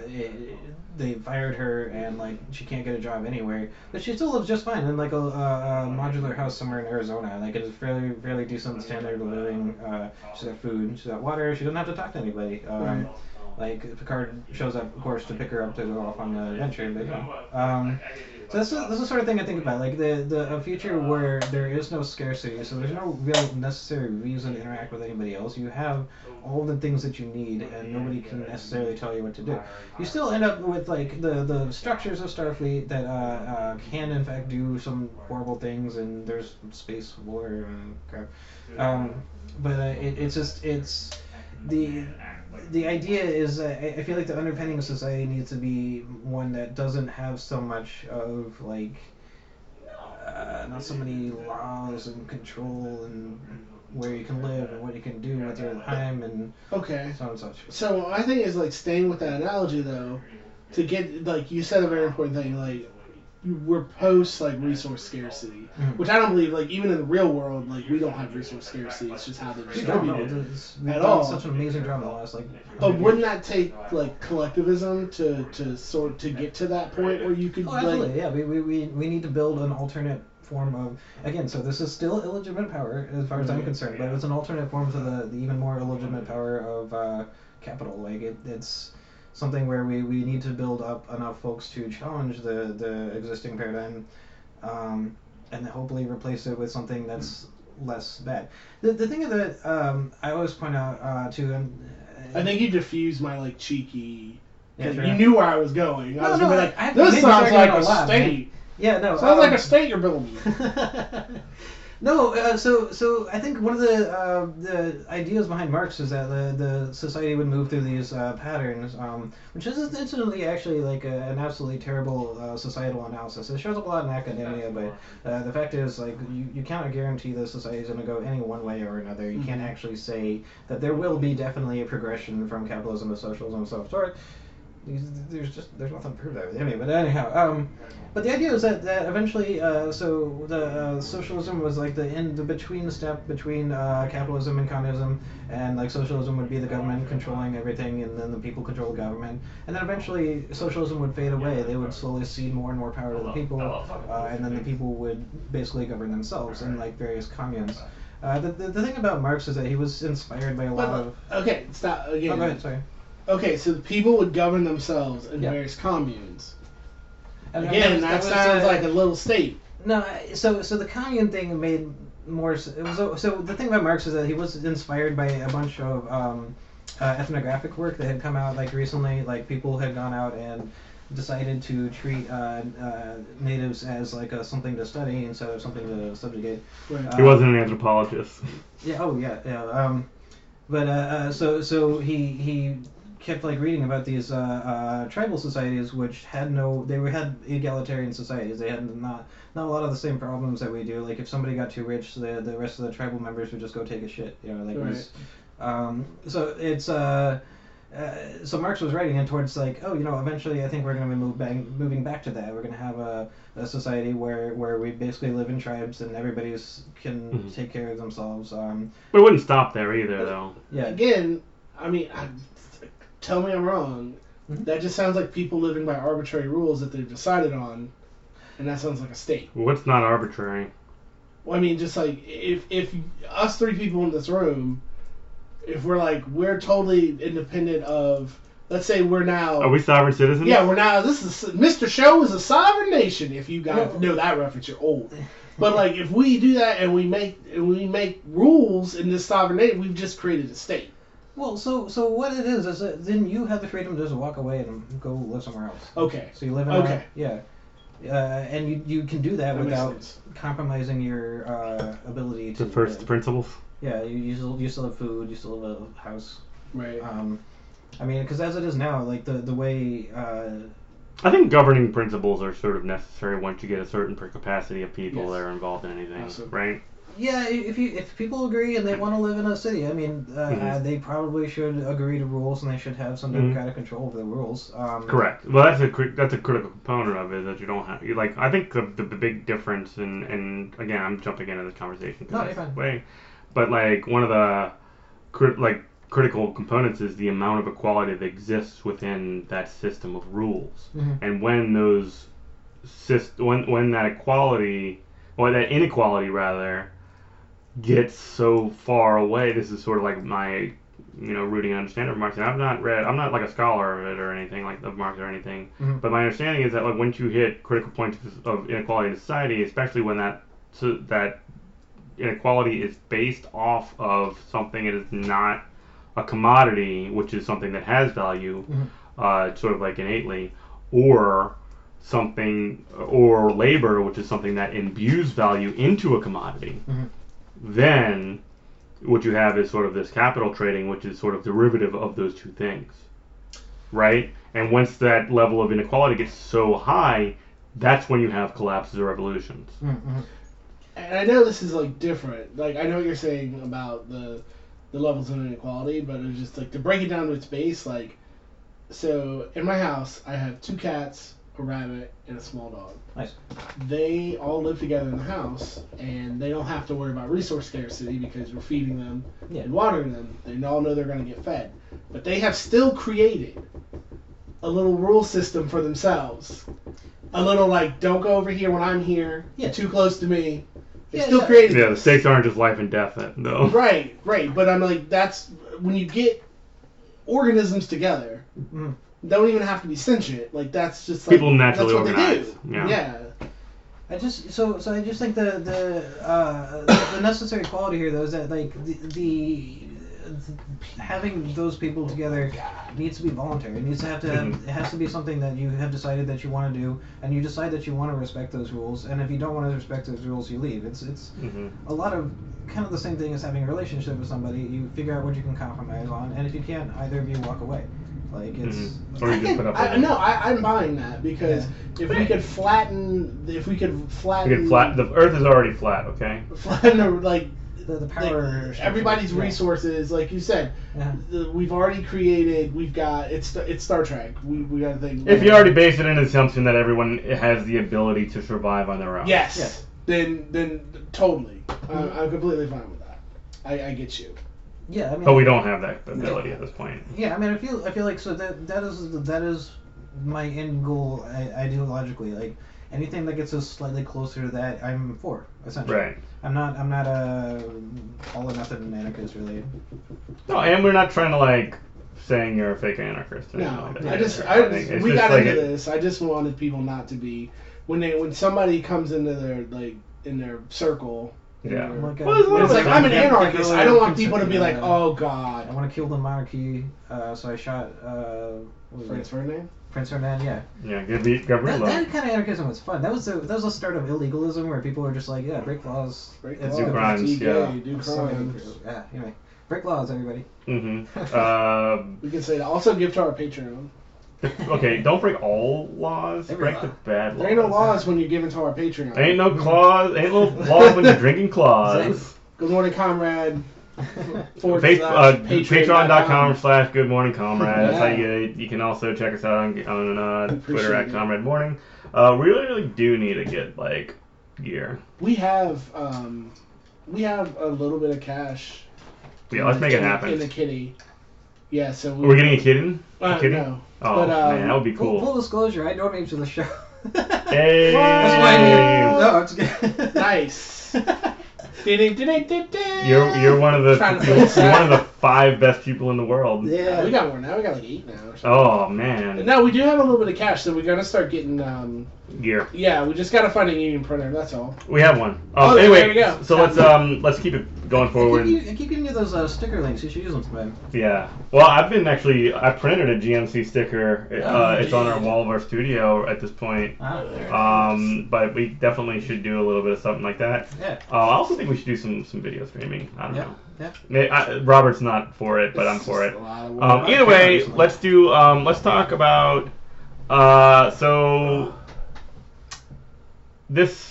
they fired her and like she can't get a job anywhere. But she still lives just fine in like a, a, a modular house somewhere in Arizona. Like it's fairly fairly decent standard of living. Uh, she's got food, she's got water. She doesn't have to talk to anybody. Um, Right. Like Picard shows up, of course, to pick her up to go off on the adventure. But you know, um, so this is, this is the sort of thing I think about, like the, the a future where there is no scarcity, so there's no real necessary reason to interact with anybody else. You have all the things that you need, and nobody can necessarily tell you what to do. You still end up with like the, the structures of Starfleet that uh, uh, can in fact do some horrible things, and there's space war and crap. Um, but uh, it, it's just it's the. The idea is, uh, I feel like the underpinning of society needs to be one that doesn't have so much of, like, uh, not so many laws and control and where you can live and what you can do with your time and okay. so on and such. So I think is like staying with that analogy though, to get like you said a very important thing, like we're post like resource scarcity, Mhm. which I don't believe like even in the real world like we don't have resource scarcity. It's just how they're We don't know. distributed. It's, we've At done all. such an amazing job in the last, like... But wouldn't that take like collectivism to, to sort to get to that point where you could Oh, like absolutely, yeah. We, we, we, we need to build an alternate form of... Again, so this is still illegitimate power, as far as I'm concerned, but it's an alternate form to the, the even more illegitimate power of uh, capital. Like, it, it's something where we, we need to build up enough folks to challenge the, the existing paradigm, um, and then hopefully replace it with something that's less bad. The, the thing that um, I always point out, uh, too... Um, I think you diffused my like cheeky. Yeah, You sure. knew where I was going. I No, was no, gonna be I- like, I- this maybe sounds you're like gonna a laugh, man. state. Yeah, no. Sounds like um, a state you're building. No, uh, so so I think one of the uh, the ideas behind Marx is that the, the society would move through these uh, patterns, um, which is incidentally actually like a, an absolutely terrible uh, societal analysis. It shows up a lot in academia, but uh, the fact is like you, you cannot guarantee the society is going to go any one way or another. You can't Mhm. actually say that there will be definitely a progression from capitalism to socialism and so forth. There's just there's nothing to prove that with any. But anyhow, um, but the idea is that, that eventually, uh, so the uh, socialism was like the in the between step between uh, capitalism and communism, and like socialism would be the government controlling everything, and then the people control the government, and then eventually socialism would fade away. They would slowly cede more and more power to the people, uh, and then the people would basically govern themselves in like various communes. Uh, the, the the thing about Marx is that he was inspired by a lot But, of. okay, stop Oh, again. go ahead. Sorry. Okay, so the people would govern themselves in Yeah. various communes. And Again, that that, was- that was, sounds uh, like a little state. No, I- so so the commune thing made more. s- It was so the thing about Marx is that he was inspired by a bunch of um, uh, ethnographic work that had come out like recently. Like people had gone out and decided to treat uh, uh, natives as like a, something to study instead of something to subjugate. Right. He wasn't an anthropologist. Yeah. Oh yeah. Yeah. Um, but uh, uh, so so he he kept like reading about these uh, uh, tribal societies which had no they were had egalitarian societies. They had not not a lot of the same problems that we do. Like if somebody got too rich, the the rest of the tribal members would just go take a shit. You know, like it was, um, so it's uh, uh, so Marx was writing in towards like, oh, you know, eventually I think we're going to be move back, moving back to that. We're going to have a, a society where, where we basically live in tribes and everybody's can Mhm. take care of themselves. Um, But it wouldn't stop there either, though. yeah. Again, I mean, I, tell me I'm wrong. Mhm. That just sounds like people living by arbitrary rules that they've decided on, and that sounds like a state. What's not arbitrary? Well, I mean, just like if if us three people in this room, if we're like we're totally independent of, let's say we're now. Are we sovereign citizens? Yeah, we're now. This is Mister Show is a sovereign nation. If you guys Well- know that reference, you're old. But like, if we do that and we make and we make rules in this sovereign nation, we've just created a state. Well, so so what it is is that then you have the freedom to just walk away and go live somewhere else. Okay. So you live in Okay. a, yeah, uh, and you you can do that, That makes without sense. compromising your uh, ability to. The first live. principles? Yeah, you, you still you still have food, you still have a house. Right. Um, I mean, because as it is now, like the the way. Uh, I think governing principles are sort of necessary once you get a certain per capacity of people Yes. that are involved in anything, Awesome. right? Yeah, if you if people agree and they want to live in a city, I mean, uh, Mhm. uh, they probably should agree to rules and they should have some Mhm. democratic control over the rules. Um, Correct. Well, that's a cri- that's a critical component of it that you don't have. You like I think the, the, the big difference, and and again I'm jumping into the conversation No, this you're fine. way, but like one of the crit- like critical components is the amount of equality that exists within that system of rules, Mhm. and when those syst- when when that equality or that inequality rather gets so far away. This is sort of like my you know, rooting and understanding of Marx, and I've not read, I'm not like a scholar of it or anything like of Marx or anything, Mhm. but my understanding is that like once you hit critical points of, of inequality in society, especially when that so that inequality is based off of something that is not a commodity, which is something that has value, Mhm. uh, sort of like innately, or something, or labor, which is something that imbues value into a commodity, Mhm. then what you have is sort of this capital trading, which is sort of derivative of those two things, right? And once that level of inequality gets so high, that's when you have collapses or revolutions. Mhm. And I know this is like different. Like I know what you're saying about the the levels of inequality, but it's just like to break it down to its base. Like, so in my house, I have two cats, a rabbit, and a small dog. Nice. They all live together in the house, and they don't have to worry about resource scarcity because we're feeding them Yeah. and watering them. They all know they're going to get fed, but they have still created a little rule system for themselves. A little like, don't go over here when I'm here. Yeah. Too close to me. They Yeah, still yeah. created Yeah, the this. stakes aren't just life and death, though. Right, right. But I'm like, that's when you get organisms together. Mhm. Don't even have to be sentient. Like that's just like, People naturally that's what organize, They do. yeah. yeah. I just so so I just think the the uh, the, the necessary quality here though is that like the, the, the having those people together needs to be voluntary. It needs to have to have, Mhm. it has to be something that you have decided that you want to do, and you decide that you want to respect those rules. And if you don't want to respect those rules, you leave. It's it's Mhm. a lot of kind of the same thing as having a relationship with somebody. You figure out what you can compromise on, and if you can't, either of you walk away. Like it's. Mhm. Or you I just can, put up I, with it. no, I, I'm buying that because if we could flatten, if we could flatten, You can flat. The Earth is already flat. Okay. flatten the, like The, the like, power. everybody's yeah. resources, like you said, Yeah. the, we've already created. We've got it's it's Star Trek. We we got to think. If you already base it on the assumption that everyone has the ability to survive on their own. yes, Yeah. then then totally, I'm, I'm completely fine with that. I, I get you. Yeah, I mean. But we don't have that ability at this point. Yeah, I mean, I feel I feel like so that that is that is my end goal I, ideologically. Like anything that gets us slightly closer to that, I'm for essentially. Right. I'm not I'm not a all or nothing anarchist really. No, and we're not trying to like saying you're a fake anarchist. Or anything No, like that I just either. I, think it's we just got like into it- this. I just wanted people not to be when they when somebody comes into their like in their circle. in Yeah. their- Oh my God. Well, there's a lot it's of like it. I'm an Yeah, anarchist. I don't want people to be like, uh, oh I God. want to kill the monarchy, uh, so I shot uh, what was Franz it? Ferdinand. Prince Ferdinand. Yeah, Yeah, Gabri- that, Gavrilo. that kind of anarchism was fun. That was the that was the start of illegalism where people were just like, yeah, break laws. Break It's laws, Do crimes, be yeah. gay, do So many crimes. people- yeah. Anyway, break laws, everybody. Mm-hmm. Uh, We can say that. Also, give to our Patreon. okay, don't break all laws. Every break law. the bad laws. There ain't no laws when you're giving to our Patreon. Ain't no claws. Ain't no laws when you're drinking claws. Good morning, comrade. Forward Face, slash uh, Patreon Patreon.com slash Good Morning Comrade. That's how Yeah. you get it. You can also check us out on, on uh, Appreciate Twitter at it. Comrade Morning. Uh, we really, really do need to get like gear. We have um, we have a little bit of cash. Yeah, let's make it in, happen. in the kitty. Yeah, so we, We're getting a kitten. uh, a kitty. no. Oh But, um, man, that would be Full, full cool. disclosure, I donate to the show. Hey. That's why I no, it's good. Nice. You're You're you're one of the Trying to you're flex one of that. the five best people in the world. Yeah. we got more now. We got like eight now. Or something. Oh man, No, we do have a little bit of cash, so we're gonna start getting. Um, gear. yeah, we just gotta find a union printer. That's all. We have one. Oh, Um, there anyway, we go. so let's um let's keep it going I forward. keep, you- I keep giving you those uh, sticker links. You should use them sometime. Yeah. Well, I've been actually I printed a G M C sticker. Uh, Oh, it's on our geez. wall of our studio at this point. Ah, there. Um, but we definitely should do a little bit of something like that. yeah. Uh, I also think we should do some some video streaming. I don't Yeah. know. Yeah. May- I, Robert's not for it, but I'm It's for just it. a lot of work. Um, either way, Obviously. let's do. Um, let's talk about. Uh, so this.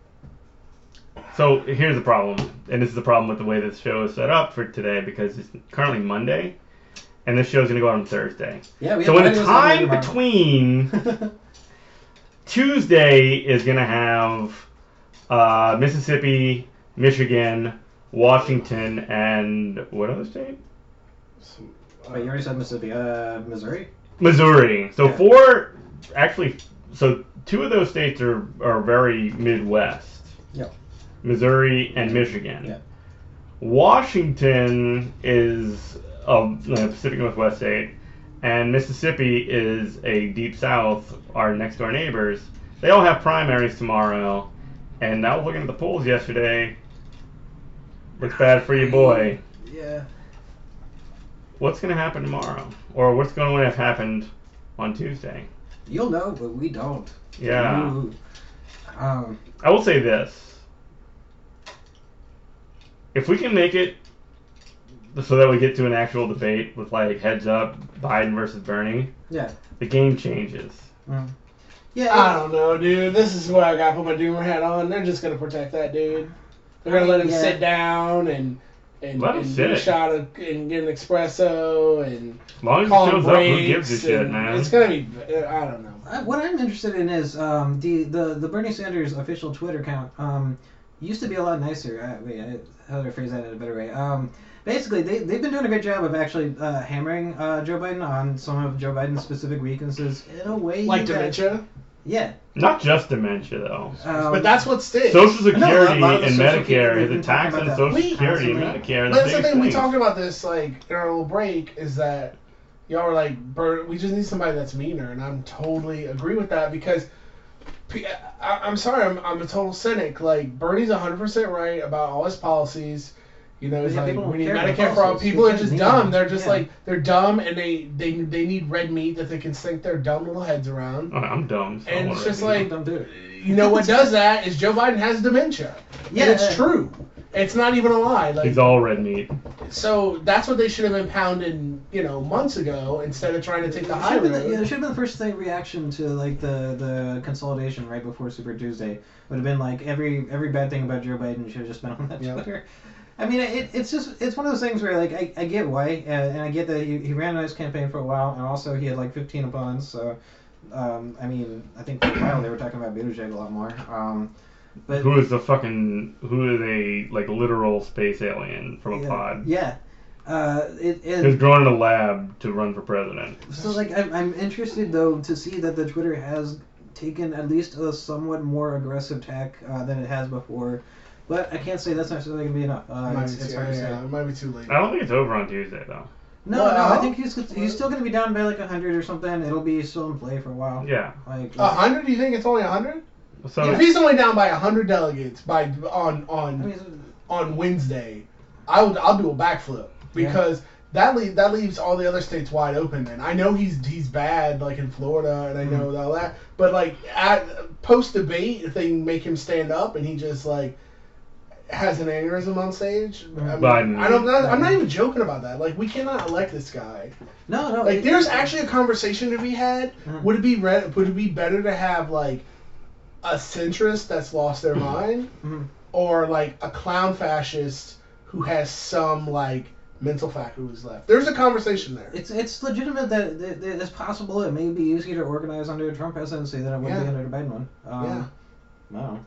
So here's the problem, and this is the problem with the way this show is set up for today because it's currently Monday, and this show is going to go out on Thursday. Yeah. We So have in the videos on time tomorrow. between Tuesday is going to have uh, Mississippi, Michigan, Washington, and what other state? Wait, you already said Mississippi. Uh, Missouri. Missouri. So Yeah. four, actually, so two of those states are, are very Midwest. Yeah. Missouri and Michigan. Yeah. Washington is a you know, Pacific Northwest state, and Mississippi is a deep south, our next door neighbors. They all have primaries tomorrow, and I was looking at the polls yesterday. Looks bad for you, boy. Yeah. What's going to happen tomorrow? Or what's going to have happened on Tuesday? You'll know, but we don't. Yeah. Ooh. Um, I will say this. If we can make it so that we get to an actual debate with, like, heads up, Biden versus Bernie, yeah. the game changes. Mm. Yeah. I don't know, dude. This is where I gotta put my doomer hat on. They're just gonna protect that dude. They're gonna let him Yeah. sit down and and, Let him and sit. get a shot of, and get an espresso and As long as he call him shows up, who breaks. gives a shit, and man? It's gonna be. I don't know. I, what I'm interested in is um, the, the, the Bernie Sanders official Twitter account um, used to be a lot nicer. I, wait, I, how do I phrase that in a better way? Um, basically, they, they've been doing a good job of actually uh, hammering uh, Joe Biden on some of Joe Biden's specific weaknesses in a way Like that, dementia. Yeah. Not just dementia, though. Um, But that's what sticks. Social No, a Security lot of the and Social Medicare, Security, the we've been tax talking on about Social that. Security and Constantly. Medicare, But the that's the biggest thing, we thing. talked about this like in our little break, is that y'all were like, Bert, we just need somebody that's meaner, and I'm totally agree with that because P- I, I'm sorry, I'm, I'm a total cynic. Like Bernie's one hundred percent right about all his policies. You know, it's Yeah, like people don't we need care about Medicare for all. policies. People They are just just need dumb. them. They're just Yeah. like they're dumb, and they they they need red meat that they can sink their dumb little heads around. Oh, I'm dumb. So I And wanna it's just read like- Don't do it. You know what does that is Joe Biden has dementia. Yeah. And it's true. It's not even a lie. it. Like He's all red meat. so that's what they should have been pounding, you know, months ago instead of trying to take the It high should've been road. the- yeah, it should have been the first thing reaction to like the, the consolidation right before Super Tuesday. Would have been like every every bad thing about Joe Biden should have just been on that Yeah. Twitter. I mean, it, it's just it's one of those things where like I, I get why, uh, and I get that he, he ran a nice campaign for a while, and also he had like fifteen opponents. So, um, I mean, I think for a while they were talking about Buttigieg a lot more. Um, but Who is the fucking, who is a, like, literal space alien from a yeah, pod? Yeah. Uh, it, it, Who's grown in a lab to run for president. So, like, I'm, I'm interested, though, to see that the Twitter has taken at least a somewhat more aggressive tack uh, than it has before. But I can't say that's necessarily going to be enough. Uh, It might it's, be it's too, hard to yeah, say. it might be too late. I don't think it's over on Tuesday, though. No, no, Well, I think he's he's still going to be down by like one hundred or something. It'll be still in play for a while. Yeah. Like, A hundred? Do you think it's only a hundred? So, If he's only down by a hundred delegates by on I on mean, on Wednesday, I would I'll do a backflip because that leave that leaves all the other states wide open. And I know he's he's bad like in Florida, and I know all that. But like at post debate, if they make him stand up and he just like has an aneurysm on stage, I mean, Biden. I don't know. I'm not even joking about that. Like we cannot elect this guy. no, no. Like it- there's actually a conversation to be had. Uh-huh. Would it be re- would it be better to have like a centrist that's lost their mind, Mhm. or like a clown fascist who has some like mental faculties left? There's a conversation there. It's it's legitimate that, that, that it's possible it may be easier to organize under a Trump presidency than it would be Yeah. under the Biden one. Um, Yeah. No.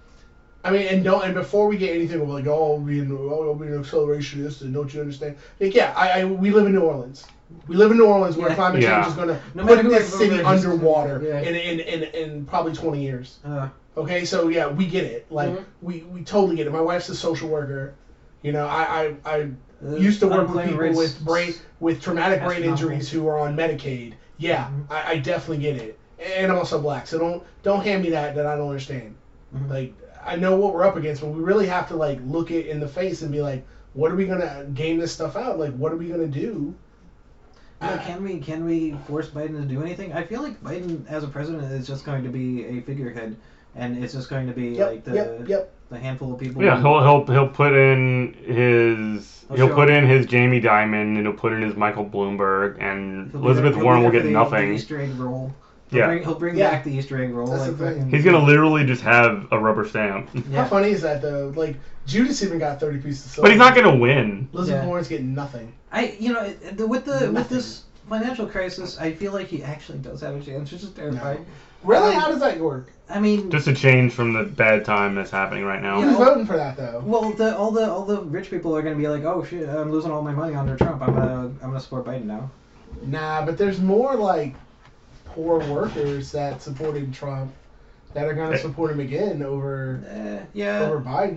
I mean, and don't and before we get anything, we're like, oh, it'll be an, oh, it'll be an accelerationist, and don't you understand? Like, yeah, I, I we live in New Orleans. We live in New Orleans where Yeah. climate Yeah. change is going to No matter put who this I vote city for, it's just- underwater yeah. in, in, in, in probably twenty years. Uh, Okay, so yeah, we get it. Like Mhm. we, we totally get it. My wife's a social worker. You know, I I, I uh, used to work with unclaimed people race- with brain with traumatic brain astronomical. injuries who are on Medicaid. Yeah, Mhm. I, I definitely get it. And I'm also black, so don't don't hand me that that I don't understand. Mhm. Like I know what we're up against, but we really have to like look it in the face and be like, what are we gonna game this stuff out? Like, what are we gonna do? Yeah, can we can we force Biden to do anything? I feel like Biden as a president is just going to be a figurehead, and it's just going to be Yep, like the yep, yep. the handful of people. yeah, who- he'll, he'll, he'll put in his, He'll he'll show put up. in his Jamie Dimon, and he'll put in his Michael Bloomberg, and he'll be Elizabeth there- he'll Warren be will there get for the- nothing. The Easter egg roll. He'll Yeah. bring, he'll bring Yeah. back the Easter egg roll. That's like the thing. fucking- He's gonna literally just have a rubber stamp. Yeah. How funny is that though? Like Judas even got thirty pieces of silver. But he's not gonna win. Elizabeth Yeah. Warren's getting nothing. I you know it- the, with the with Nothing. this financial crisis, I feel like he actually does have a chance, which is terrifying. Really? Um, How does that work? I mean, Just a change from the bad time that's happening right now. Yeah. Who's voting for that though? well, the all the all the rich people are gonna be like, oh shit, I'm losing all my money under Trump. I'm gonna I'm gonna support Biden now. Nah, but there's more like poor workers that supported Trump that are gonna Eh. support him again over Eh, yeah. over Biden.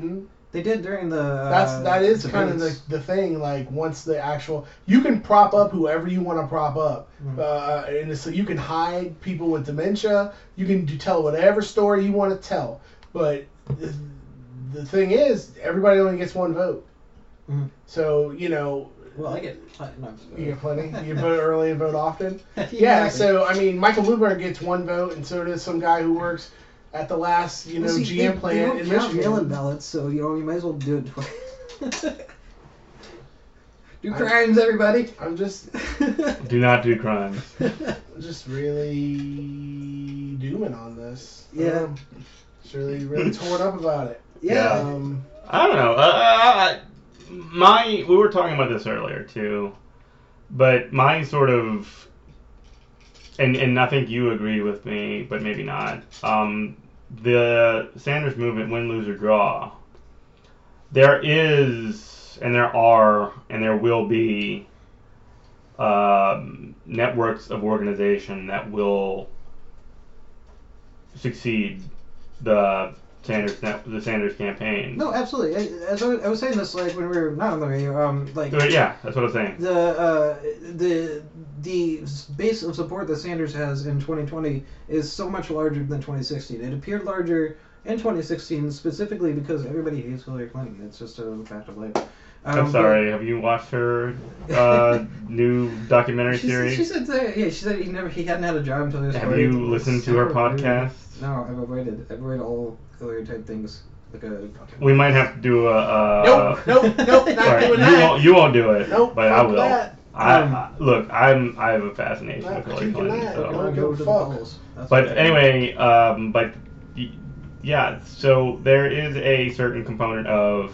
They did during the. Uh, That's that is debates. kind of the, the thing. Like once the actual, you can prop up whoever you want to prop up, Mhm. uh, and so you can hide people with dementia. You can do, tell whatever story you want to tell. But the, the thing is, everybody only gets one vote. Mhm. So you know. Well, I get. No, You get plenty. You vote early and vote often. yeah, Yeah. exactly. So I mean, Michael Bloomberg gets one vote, and so does some guy who works at the last, you know, Well, see, G M they, plant they don't in count Michigan. mail-in ballots, so you know you might as well do it twice. Do crimes, everybody. I'm just, Do not do crimes. just really dooming on this. Yeah. Um, just really, really torn up about it. Yeah. Um, I don't know. Uh, my we were talking about this earlier too, but my sort of, and and I think you agree with me, but maybe not. Um, the Sanders movement, win, lose or draw. There is, and there are, and there will be um, networks of organization that will succeed the Sanders the Sanders campaign. No, absolutely. I- As I was, I was saying this, like when we were not on the radio, um, like Uh, yeah, that's what I'm saying. the uh, the the base of support that Sanders has in twenty twenty is so much larger than twenty sixteen. It appeared larger in twenty sixteen specifically because everybody hates Hillary Clinton. It's just a fact of life. Um, I'm sorry. Have you watched her uh, new documentary but She, series? she said that, yeah, she said he never he hadn't had a job until he was Have forty. you listened to her So weird. podcast? No, I've avoided. I've avoided all Hillary type things. Like a. We might have to do a. a nope, nope, nope, not sorry, doing you that. won't. You won't do it. Nope, but I fuck will. that. I, Um, I look. I'm. I have a fascination Not with Hillary critiquing Clinton. that. So. Don't Go give a to the fuck. polls. That's But what- anyway, um, but y- yeah. So there is a certain component of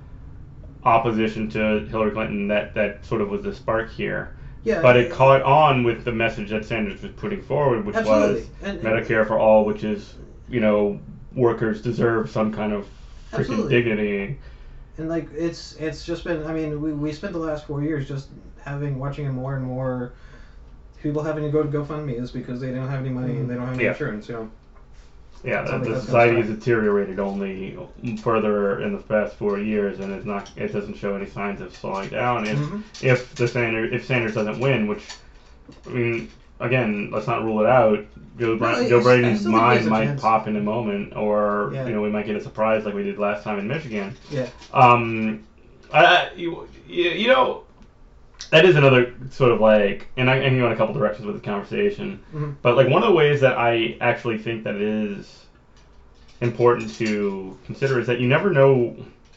opposition to Hillary Clinton that that sort of was the spark here. Yeah. But it caught on with the message that Sanders was putting forward, which Absolutely. was And- Medicare for all, which is, you know, workers deserve some kind of freaking Absolutely. dignity. And like it's it's just been. I mean, we we spent the last four years just having watching more and more people having to go to GoFundMe's because they don't have any money and they don't have any Yeah. insurance. You know. Yeah, the, Something the that's society gonna has deteriorated only further in the past four years, and it's not. It doesn't show any signs of slowing down. If Mhm. if the Sanders if Sanders doesn't win, which I mean, again, let's not rule it out. Joe, Bra- No, Joe I- I Biden's still think he mind has a might chance. pop in a moment, or Yeah. you know, we might get a surprise like we did last time in Michigan. Yeah. Um, I, you, you know, that is another sort of like, and I can go in a couple directions with the conversation, Mhm. but like one of the ways that I actually think that is important to consider is that you never know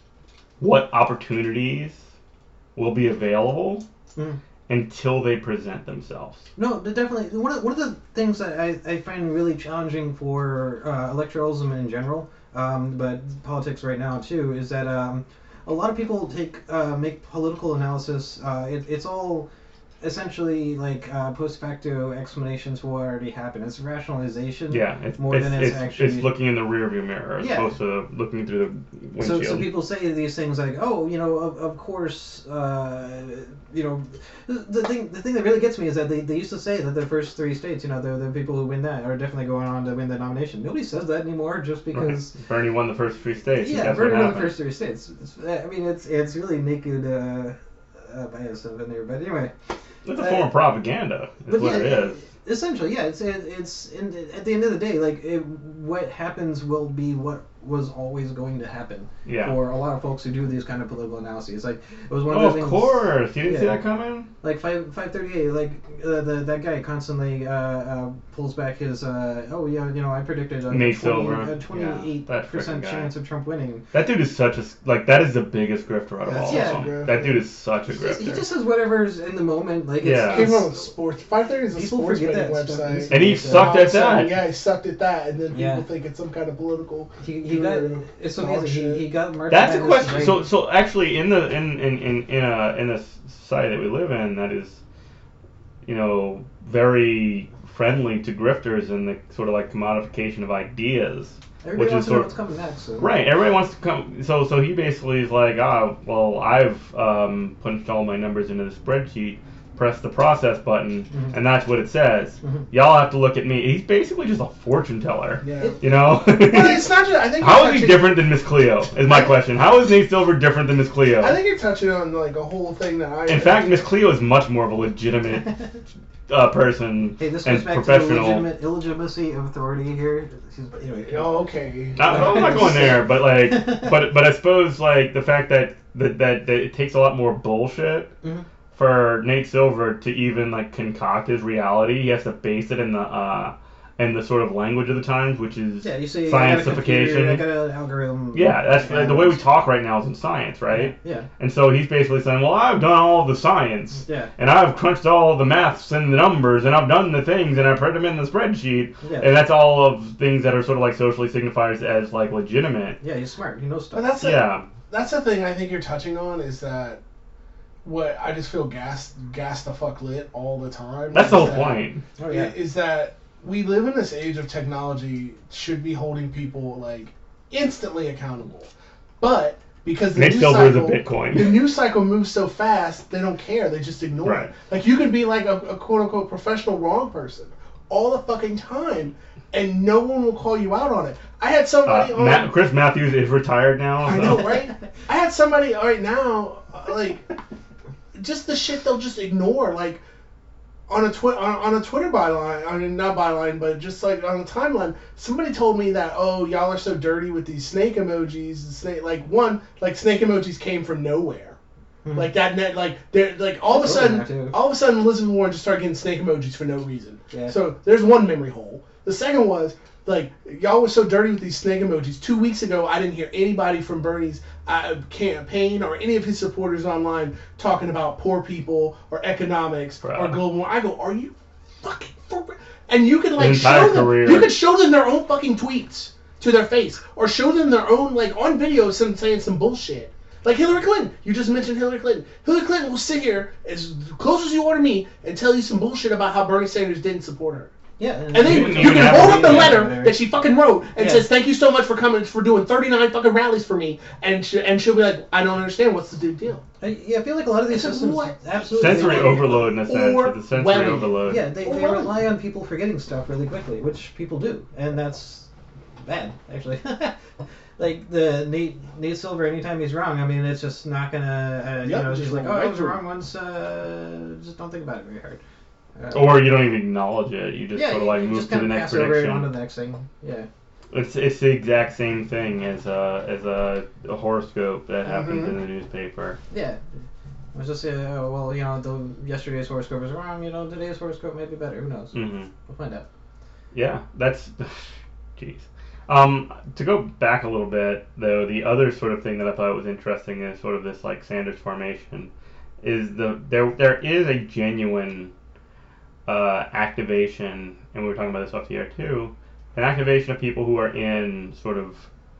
what opportunities will be available Mhm. until they present themselves. No, but definitely. One of, one of the things that I, I find really challenging for uh, electoralism in general, um, but politics right now too, is that um, a lot of people take uh, make political analysis. Uh, it, it's all essentially like uh, post facto explanations for what already happened. It's rationalization. Yeah, it's more it's, than it's it's, actually. it's looking in the rearview mirror as Yeah. opposed to looking through the So, windshield. so people say these things like, oh, you know, of, of course, uh, you know, the, the thing the thing that really gets me is that they, they used to say that the first three states, you know, the the people who win that are definitely going on to win the nomination. Nobody says that anymore just because. Right. Bernie won the first three states. and Yeah, guess Bernie what won the happened? first three states. It's, I mean, it's it's really naked uh, uh, bias in there, but anyway. It's a Uh, form of propaganda. Is But what yeah, it is. essentially, yeah. It's it, it's in, at the end of the day, like it, what happens will be what was always going to happen Yeah. for a lot of folks who do these kind of political analyses. Like it was one of Oh, the of things. course. You didn't see Yeah. that coming? Like five five thirty eight, like uh, the that guy constantly uh, uh, pulls back his uh, oh yeah, you know I predicted a Nate Silver. a twenty eight Yeah, that percent frickin' guy. chance of Trump winning. That dude is such a like that is the biggest grifter out of That's all Yeah. of such a them. grifter. That dude is such a He just, he grifter. just says whatever's in the moment. Like it's, Yeah. Came it's, from sports. five thirty is a People sports forget betting that stuff website. instantly. And he Yeah. sucked at So, that. Yeah, he sucked at that, and then people Yeah. think it's some kind of political. he, he got guru. it's so Dog amazing. He, shit. he got March That's a Madness question. ranked- So so actually in the in in in in a in a society that we live in that is, you know, very friendly to grifters and the sort of like commodification of ideas. Everybody which wants is to know sort what's coming next. So. Right, everybody wants to come. So, so he basically is like, ah, well, I've um, punched all my numbers into the spreadsheet. press the process button, Mhm. and that's what it says. Mhm. Y'all have to look at me. He's basically just a fortune teller. Yeah. You know? Well, it's not just. I think. How you're is he touching- different than Miss Cleo? Is my question. How is Nate Silver different than Miss Cleo? I think you're touching on like a whole thing that I. In fact, Miss Cleo is much more of a legitimate uh, person Hey, this goes and back to the professional. legitimate illegitimacy of authority here. She's, anyway. Oh, okay. I, I'm not going there, but like, but but I suppose like the fact that that, that, that it takes a lot more bullshit Mhm. for Nate Silver to even like concoct his reality. He has to base it in the uh in the sort of language of the times, which is Yeah, you see, I got a computer, I scientification. got an algorithm. Yeah, that's and- the way we talk right now is in science, right? Yeah. And so he's basically saying, well, I've done all of the science. Yeah. And I've crunched all of the maths and the numbers, and I've done the things, and I've put them in the spreadsheet. Yeah. And that's all of things that are sort of like socially signified as like legitimate. Yeah, he's smart. He knows stuff. But that's the, Yeah. that's the thing I think you're touching on is that what I just feel gas gas the fuck lit all the time. That's the is whole that- point. Oh yeah. Is that we live in this age of technology should be holding people like instantly accountable, but because the Nate news Silver is a cycle, Bitcoin. the news cycle moves so fast, they don't care. They just ignore Right. it. Like you can be like a, a quote unquote professional wrong person all the fucking time, and no one will call you out on it. I had somebody Uh, on. Matt, Chris Matthews is retired now. I so- know, right? I had somebody right now, uh, like, just the shit they'll just ignore, like, on a twi- on, on a Twitter byline, I mean, not byline, but just like on the timeline, somebody told me that, oh, y'all are so dirty with these snake emojis. And snake, like one, like snake emojis came from nowhere. Mhm. Like that net, like they're like all of a Those are sudden, there, too. all of a sudden, Elizabeth Warren just started getting snake emojis for no reason. Yeah. So there's one memory hole. The second was like y'all were so dirty with these snake emojis. Two weeks ago, I didn't hear anybody from Bernie's uh, campaign or any of his supporters online talking about poor people or economics Bro. or global. I go, are you fucking for real? And you can like His entire show them. career. You could show them their own fucking tweets to their face, or show them their own like on video some saying some bullshit. Like Hillary Clinton. You just mentioned Hillary Clinton. Hillary Clinton will sit here as close as you are to me and tell you some bullshit about how Bernie Sanders didn't support her. Yeah. And then You you, didn't you even can have hold a up the meeting. letter that she fucking wrote and Yeah. says, thank you so much for coming, for doing thirty-nine fucking rallies for me. And, she, and she'll be like, I don't understand. What's the big deal? I, yeah, I feel like a lot of these It's systems what? absolutely Sensory they- overload in a sense. Or It's a sensory welling. overload. Yeah, they, they Or- rely on people forgetting stuff really quickly, which people do, and that's bad actually. Like the Nate Nate Silver, anytime he's wrong, I mean, it's just not gonna. Uh, you Yep, know, it's just just like, roll oh, I right was through. wrong once. Uh, just don't think about it very hard. Uh, Or you don't even acknowledge it. You just yeah, sort of you, like you move just to the kind of next pass over it prediction. onto the next thing. Yeah. It's it's the exact same thing as a as a, a horoscope that happens Mhm. in the newspaper. Yeah. I was just saying, oh, well, you know, the, yesterday's horoscope was wrong. You know, today's horoscope might be better. Who knows? hmm We'll find out. Yeah, that's jeez. Um, to go back a little bit, though, the other sort of thing that I thought was interesting is sort of this like Sanders formation is the there there is a genuine uh, activation, and we were talking about this off the air too, an activation of people who are in sort of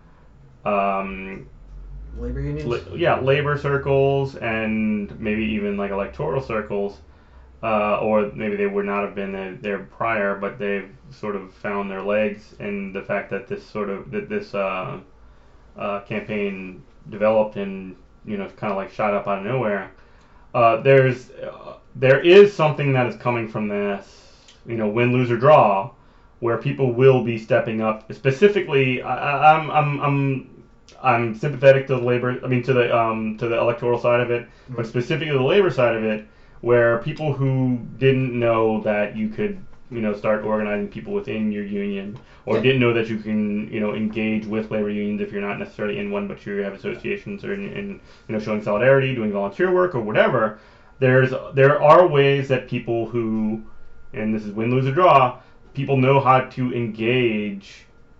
um, Labor unions. la- yeah labor circles and maybe even like electoral circles. Uh, or maybe they would not have been there, there prior, but they've sort of found their legs in the fact that this sort of that this uh, uh, campaign developed and you know kind of like shot up out of nowhere. Uh, there's uh, there is something that is coming from this, you know, win, lose or draw, where people will be stepping up. Specifically, I, I- I'm I'm I'm I'm sympathetic to the labor. I mean to the um to the electoral side of it, but Mhm. specifically the labor side of it, where people who didn't know that you could, you know, start organizing people within your union, or Yeah. didn't know that you can, you know, engage with labor unions if you're not necessarily in one, but you have associations or in, in you know, showing solidarity, doing volunteer work or whatever. There's there are ways that people who, and this is win, lose, or draw, people know how to engage.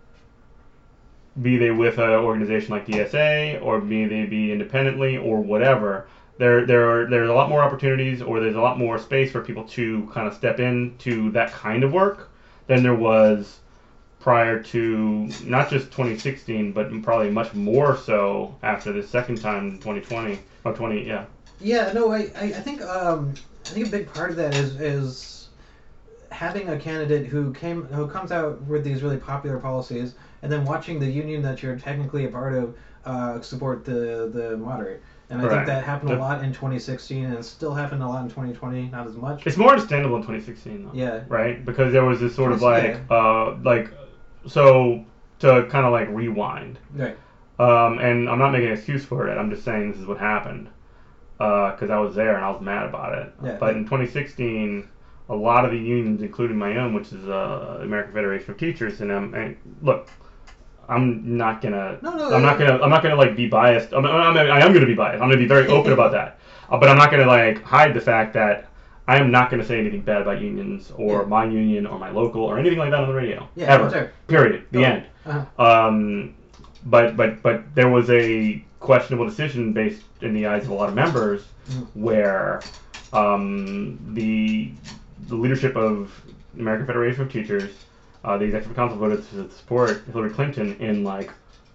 Be they with an organization like D S A, or be they be independently, or whatever. There, there are there's a lot more opportunities, or there's a lot more space for people to kind of step into that kind of work than there was prior to not just twenty sixteen, but probably much more so after the second time in twenty twenty or twenty, yeah. Yeah, no, I, I, I think um, I think a big part of that is is having a candidate who came who comes out with these really popular policies, and then watching the union that you're technically a part of uh, support the the moderate. And I Right. think that happened The- a lot in twenty sixteen, and it still happened a lot in twenty twenty. Not as much. It's more understandable in twenty sixteen though. Yeah. Right? Because there was this sort of like, Yeah. uh, like, so to kind of like rewind. Right. Um, and I'm not making an excuse for it. I'm just saying this is what happened. Because I was there and I was mad about it. Yeah. But in twenty sixteen, a lot of the unions, including my own, which is uh, American Federation of Teachers, and, um, and look, I'm not gonna. No, no, I'm not gonna. I'm not gonna like be biased. I'm, I'm, I am gonna be biased. I'm gonna be very open about that. Uh, but I'm not gonna like hide the fact that I am not gonna say anything bad about unions or Yeah. my union or my local or anything like that on the radio. Yeah, Ever. no, sir. Period. The Totally. end. Uh-huh. Um, but but but there was a questionable decision based in the eyes of a lot of members, Mm. where um, the the leadership of the American Federation of Teachers, uh, the executive council voted to support Hillary Clinton in like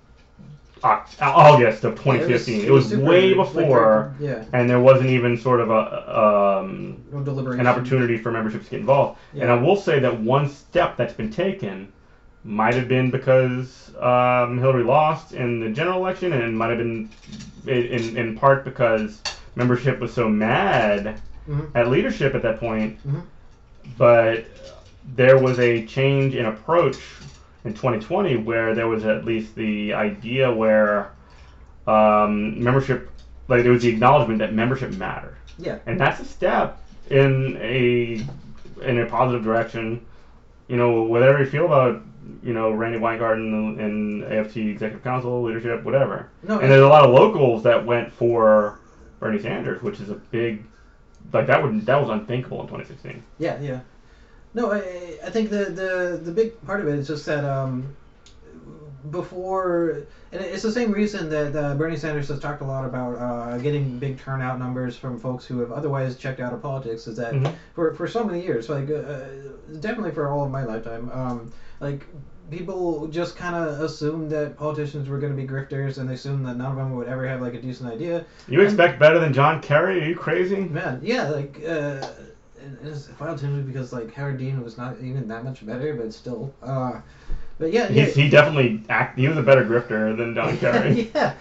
Oct- August of twenty fifteen. It was, super- way like, before, yeah. and there wasn't even sort of a um, No deliberation. an opportunity for membership to get involved. Yeah. And I will say that one step that's been taken might have been because um, Hillary lost in the general election, and might have been in, in part because membership was so mad Mhm. at leadership at that point. Mhm. But there was a change in approach in twenty twenty where there was at least the idea where um, membership, like there was the acknowledgement that membership mattered. Yeah. And that's a step in a in a positive direction. You know, whatever you feel about, you know, Randy Weingarten and A F T Executive Council leadership, whatever. No, And there's a lot of locals that went for Bernie Sanders, which is a big, like that would that was unthinkable in twenty sixteen. Yeah, yeah. No, I, I think the, the, the big part of it is just that um, before, and it's the same reason that uh, Bernie Sanders has talked a lot about uh, getting big turnout numbers from folks who have otherwise checked out of politics, is that Mhm. for, for so many years, like uh, definitely for all of my lifetime, um, like people just kind of assumed that politicians were going to be grifters, and they assumed that none of them would ever have like a decent idea. You expect better than John Kerry? Are you crazy? Man, yeah, like, uh, and it's wild to me because, like, Howard Dean was not even that much better, but still, uh, but yeah, yeah. He's, he definitely act. He was a better grifter than John Kerry. yeah,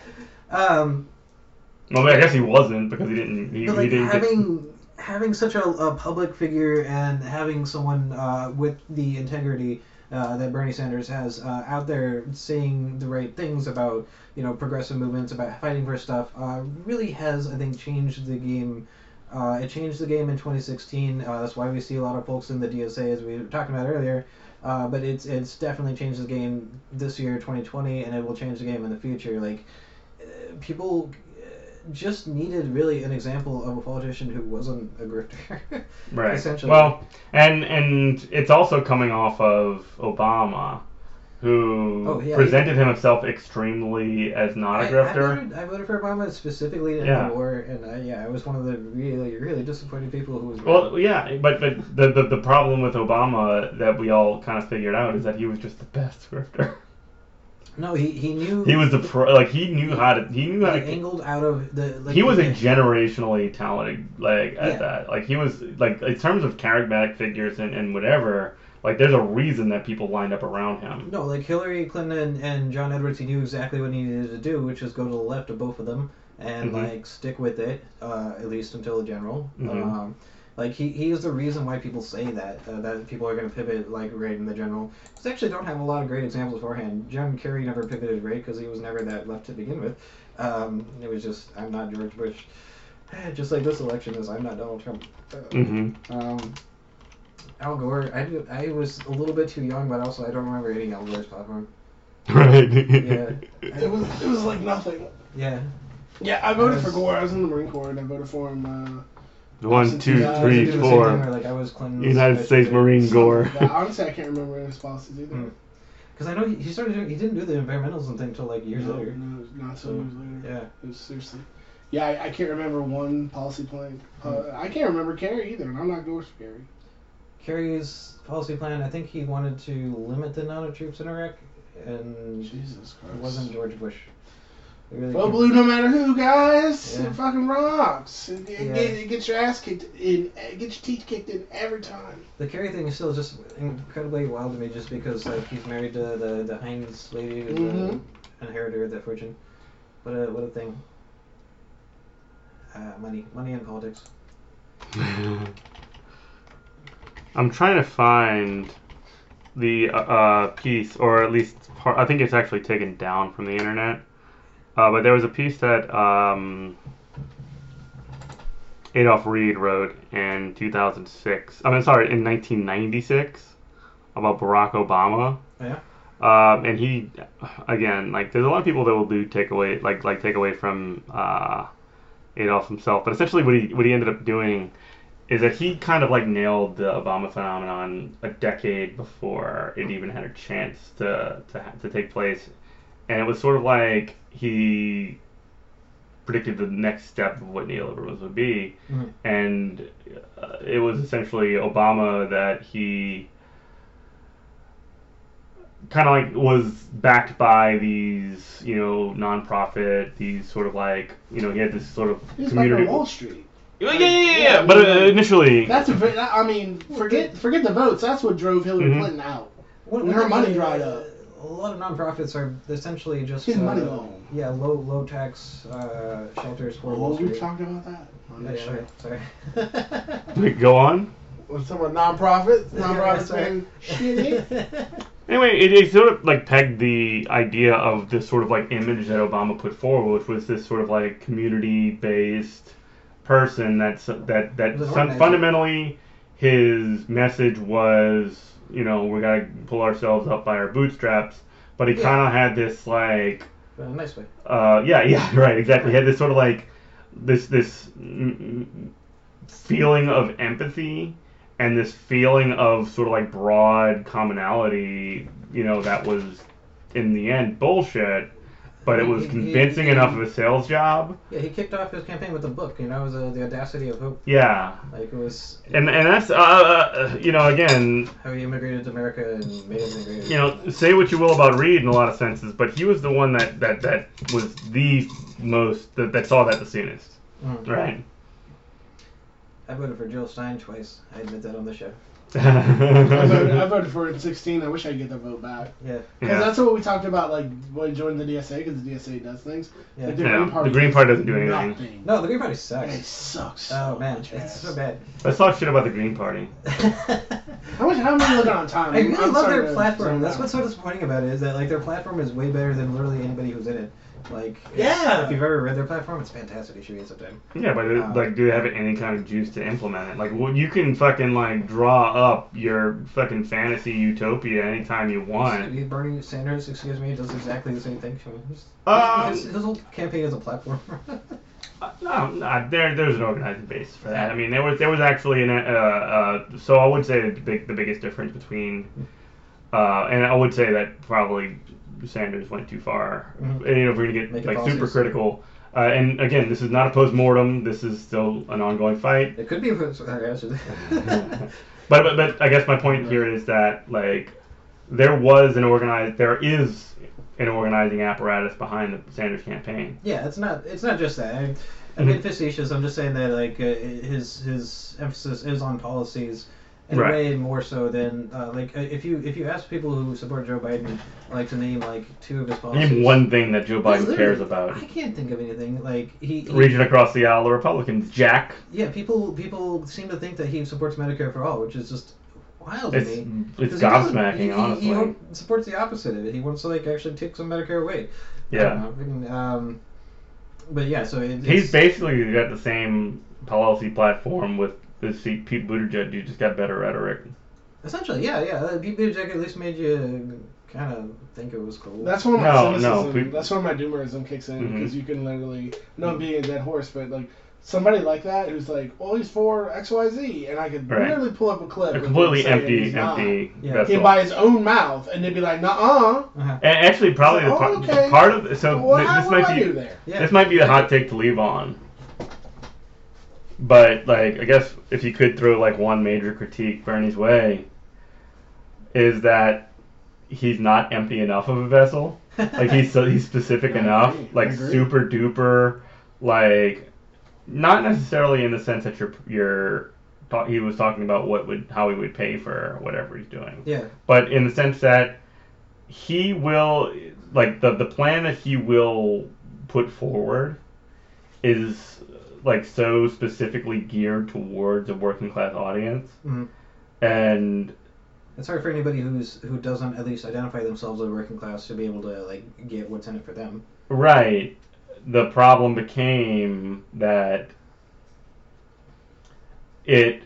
um, Well, I guess he wasn't because he didn't. He, but, he like, didn't. get- having, having such a, a public figure and having someone, uh, with the integrity, uh, that Bernie Sanders has, uh, out there saying the right things about, you know, progressive movements, about fighting for stuff, uh, really has, I think, changed the game. Uh, it changed the game in twenty sixteen. Uh, that's why we see a lot of folks in the D S A, as we were talking about earlier. Uh, but it's it's definitely changed the game this year, twenty twenty, and it will change the game in the future. Like, uh, people uh, just needed really an example of a politician who wasn't a grifter. Right. Essentially. Well, and and it's also coming off of Obama, who Oh, yeah, presented himself extremely as not a I, I, grifter. voted, I voted for Obama specifically in Yeah. the war, and uh, yeah, I was one of the really, really disappointed people who was. Well, yeah, but but the, the the problem with Obama that we all kind of figured out is that he was just the best grifter. no, he he knew. He was the pro, like he knew how to he knew how he to. angled out of the. Like, He was a yeah. generationally talented, like at Yeah. that. Like he was like in terms of charismatic figures and, and whatever. Like there's a reason that people lined up around him. No, like Hillary Clinton and, and John Edwards, he knew exactly what he needed to do, which is go to the left of both of them and Mhm. like stick with it, uh, at least until the general. Mhm. Um, like he, he is the reason why people say that uh, that people are going to pivot like right in the general. Because they actually don't have a lot of great examples beforehand. John Kerry never pivoted right because he was never that left to begin with. Um, it was just I'm not George Bush, just like this election is I'm not Donald Trump. Uh, Mm-hmm. um, Al Gore, I, do, I was a little bit too young, but also I don't remember reading Al Gore's platform. Right. Yeah. It was it was like nothing. Yeah. Yeah, I voted I for was- Gore. I was in the Marine Corps, and I voted for him. Uh, One, two, Yeah, I three, was doing the same four. thing where, like, I was Clinton's United special States aide. Marine Gore. yeah, honestly, I can't remember his policies either. Mm. Because I know he, he started doing, he didn't do the environmentalism thing until like years no, later. no, not so So, years later. Yeah. It was seriously. Yeah, I, I can't remember one policy plan. Uh, Mm. I can't remember Kerry either, and I'm not Gore for Kerry. Kerry's policy plan, I think he wanted to limit the amount of troops in Iraq, and Jesus Christ. it wasn't George Bush. It really Well, came- blue, no matter who, guys. Yeah. It fucking rocks. It, it, Yeah. get, it gets your ass kicked in, get your teeth kicked in every time. The Kerry thing is still just incredibly wild to me, just because like he's married to the the Heinz lady, who's Mhm. the inheritor of that fortune. What a what a thing. Uh, money, money in politics. I'm trying to find the uh, piece, or at least part, I think it's actually taken down from the internet. Uh, but there was a piece that um, Adolph Reed wrote in two thousand six. I mean, sorry, in nineteen ninety-six about Barack Obama. Oh, yeah. Um, and he, again, like there's a lot of people that will do take away, like like take away from uh, Adolf himself. But essentially, what he what he ended up doing is that he kind of like nailed the Obama phenomenon a decade before it even had a chance to to to take place, and it was sort of like he predicted the next step of what neoliberalism would be, mm-hmm. and uh, it was essentially Obama that he kind of like was backed by these, you know, nonprofit, these sort of like, you know, he had this sort of He's community. like on Wall Street. Yeah, yeah, yeah, yeah. But uh, initially, That's a. ve- I mean, forget forget the votes. That's what drove Hillary Mhm. Clinton out. What, When her money dried up. A lot of nonprofits are essentially just His uh, money loan. Yeah, low low tax uh, shelters for Oh, Wall we Street. talked about that. on Yeah, the show. sorry, sorry. Wait, go on. With some of nonprofits, Yeah, nonprofits sorry. being shitty. Anyway, it, it sort of like pegged the idea of this sort of like image that Obama put forward, which was this sort of like community-based person that's that that It was an some, organizer. fundamentally his message was, you know, we gotta pull ourselves up by our bootstraps, but he Yeah. kind of had this like, But in a nice way. uh, yeah, yeah, right, exactly. He had this sort of like this this mm, mm, feeling of empathy and this feeling of sort of like broad commonality, you know, that was in the end bullshit, but it was He- he- convincing he- enough of a sales job. Yeah, he kicked off his campaign with a book. You know, it was uh, The Audacity of Hope. Yeah, Like it was and and that's uh, uh, you know, again, how he immigrated to America and made it great. you know, say what you will about Reed in a lot of senses, but he was the one that that that was the most that, that saw that the soonest, Mm. right? I voted for Jill Stein twice. I admit that on the show. I, voted, I voted for it in sixteen. I wish I could get the vote back. Yeah. Because Yeah. that's what we talked about, like, when I joined the D S A, because the D S A does things. Yeah. Like, the, Yeah, Green Party the Green Party doesn't do anything. nothing. No, the Green Party It sucks. sucks so Oh man, much it's ass. so bad. Let's talk shit about the Green Party. How much? How many looking on time? I really I'm love starting their to platform. zone That's out. what's so disappointing about it is that like their platform is way better than literally anybody who's in it. Like it's- Yeah. if you've ever read their platform, it's fantastic. You should read it sometime. Yeah, but it, Um, like, do they have any kind of juice to implement it? Like, well, you can fucking like draw up your fucking fantasy utopia anytime you want. Bernie Sanders, excuse me, does exactly the same thing. Um, his, his whole campaign is a platform. Uh, No, no, there, there's an organizing base for that. I mean, there was, there was actually an, uh, uh, so I would say the big, the biggest difference between, uh, and I would say that probably Sanders went too far. Mhm. And, you know, if we're gonna get Make it like policies. super critical. Uh, and again, this is not a post-mortem. This is still an ongoing fight. It could be. If it's, I guess. But, but but I guess my point here is that like there was an organized, there is an organizing apparatus behind the Sanders campaign. Yeah, it's not. It's not just that. I, I'm being facetious. I'm just saying that like uh, his his emphasis is on policies, and Right. way more so than uh, like uh, if you if you ask people who support Joe Biden like to name like two of his policies. Name one thing that Joe Biden Literally, cares about. I can't think of anything. Like he, he Region across the aisle, the Republicans, Jack. yeah, people people seem to think that he supports Medicare for all, which is just wild to It's me. it's 'Cause he doesn't. gobsmacking, He- he, honestly. He ho- supports the opposite of it. He wants to like actually take some Medicare away. I Yeah. don't know. I mean, um, but yeah, so it, He's it's, basically got the same policy platform with this Pete Buttigieg. You just got better rhetoric. essentially, yeah, yeah. Uh, Pete Buttigieg at least made you kind of think it was cool. That's when my No, no, cynicism, we- that's when my doomerism kicks in Mhm. because you can literally, no, being a dead horse, but like somebody like that who's like, well, he's for X Y Z, and I could Right. literally pull up a clip. A of him completely saying empty, he's not. empty Yeah. vessel. Him by his own mouth, and they'd be like, nuh-uh. Uh-huh. And actually, probably the Oh, part, okay. part of so Well, th- how, this what do might I be do there? Yeah. this might be the hot take to leave on. But like, I guess if you could throw like one major critique Bernie's way, is that he's not empty enough of a vessel. Like he's so he's specific I enough, agree. I like agree. super duper, like not necessarily in the sense that you're you're ta- he was talking about what would how he would pay for whatever he's doing, Yeah. but in the sense that he will like the the plan that he will put forward is like so specifically geared towards a working class audience, Mhm. and It's hard for anybody who's who doesn't at least identify themselves as working class to be able to like get what's in it for them. right, the problem became that it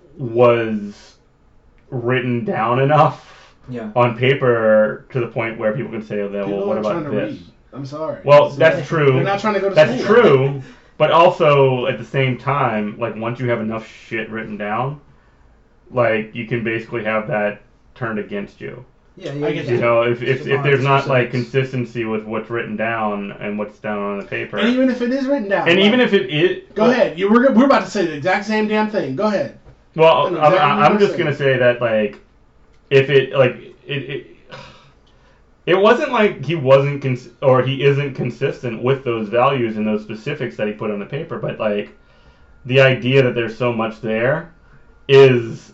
was written down enough Yeah. on paper to the point where people can say, oh, well, People what are about trying to this? read. I'm sorry. Well, It's that's like- true. They're not trying to go to That's school. true, but also at the same time, like once you have enough shit written down, like you can basically have that turned against you. Yeah, I get You that. know, if if, Just if on there's not like specifics. consistency with what's written down and what's down on the paper, And even if it is written down. and like, even if it is, Go ahead. You we're, we're about to say the exact same damn thing. Go ahead. well, I know I'm, exactly what I'm you're just saying. gonna say that like if it like it. it It wasn't like he wasn't cons- or he isn't consistent with those values and those specifics that he put on the paper, but like the idea that there's so much there is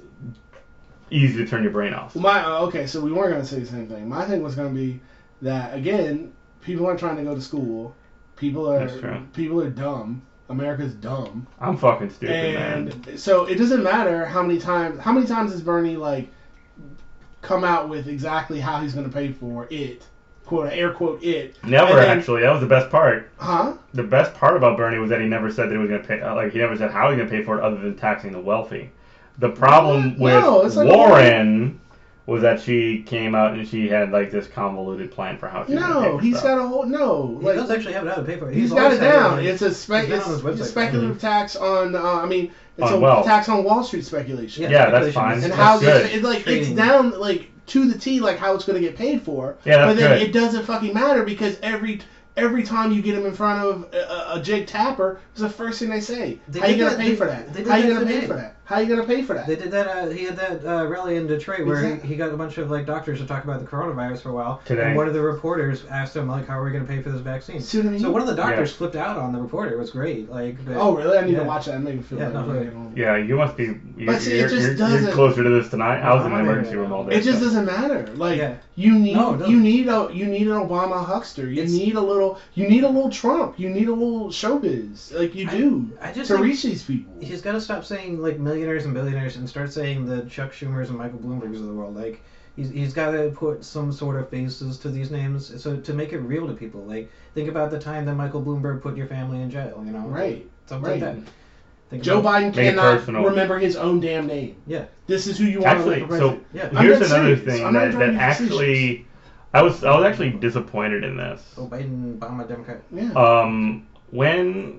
easy to turn your brain off. Well, my uh, okay, so we weren't gonna say the same thing. My thing was gonna be that again, people aren't trying to go to school. People are That's true. people are dumb. America's dumb, I'm fucking stupid, and man. so it doesn't matter how many times. How many times has Bernie like come out with exactly how he's gonna pay for it? Quote air quote it. Never And then- actually. That was the best part. Huh? The best part about Bernie was that he never said that he was going to pay. uh, Like he never said how he was going to pay for it, other than taxing the wealthy. The problem with No, it's like- Warren was that she came out and she had like this convoluted plan for how she was going to pay No, for he's stuff. got a whole no. He Like, does actually have it out of paper. He's got it down. It's a spe- It's down on his it's website. speculative tax on. Uh, I mean, it's On a wealth. tax on Wall Street speculation. Yeah, Yeah, that's speculation fine. is- And That's how good. this, it, like it's Trading. down like to the T, like how it's going to get paid for. Yeah, that's but then good. it doesn't fucking matter because every every time you get him in front of a, a Jake Tapper, it's the first thing they say. They How you did gonna that- pay they- for that? they did How you that gonna pay today. for that? How you gonna pay for that? They did that. Uh, he had that uh, rally in Detroit where Exactly. he, he got a bunch of like doctors to talk about the coronavirus for a while. Today. And one of the reporters asked him like, "How are we going to pay for this vaccine?" See what I mean? So one of the doctors Yeah. flipped out on the reporter. It was great. Like, but- Oh really? I need yeah. to watch that and make me feel Yeah, better. no, really. Yeah, you must be. You, But see, it you're, just you're, you're doesn't- closer to this tonight. I was in the I'm emergency there. room all day. It just so. doesn't matter. Like Yeah. you need No, no. you need a you need an Obama huckster. You It's- need a little you need a little Trump. You need a little showbiz. Like you I- do I just to think reach these people. he's got to stop saying like millionaires and billionaires and start saying the Chuck Schumers and Michael Bloombergs of the world. Like he's he's got to put some sort of faces to these names so to make it real to people. Like think about the time that Michael Bloomberg put your family in jail. You know, Right. Something Right. like that. Think Joe about- Biden Make it cannot personal. remember his own damn name. Yeah. This is who you want to Actually, elect for so president. Yeah. I'm here's dead another serious. thing I'm not that, trying that to be actually, I was I was actually disappointed in this. Oh, Biden, Obama, Democrat. Yeah. Um, when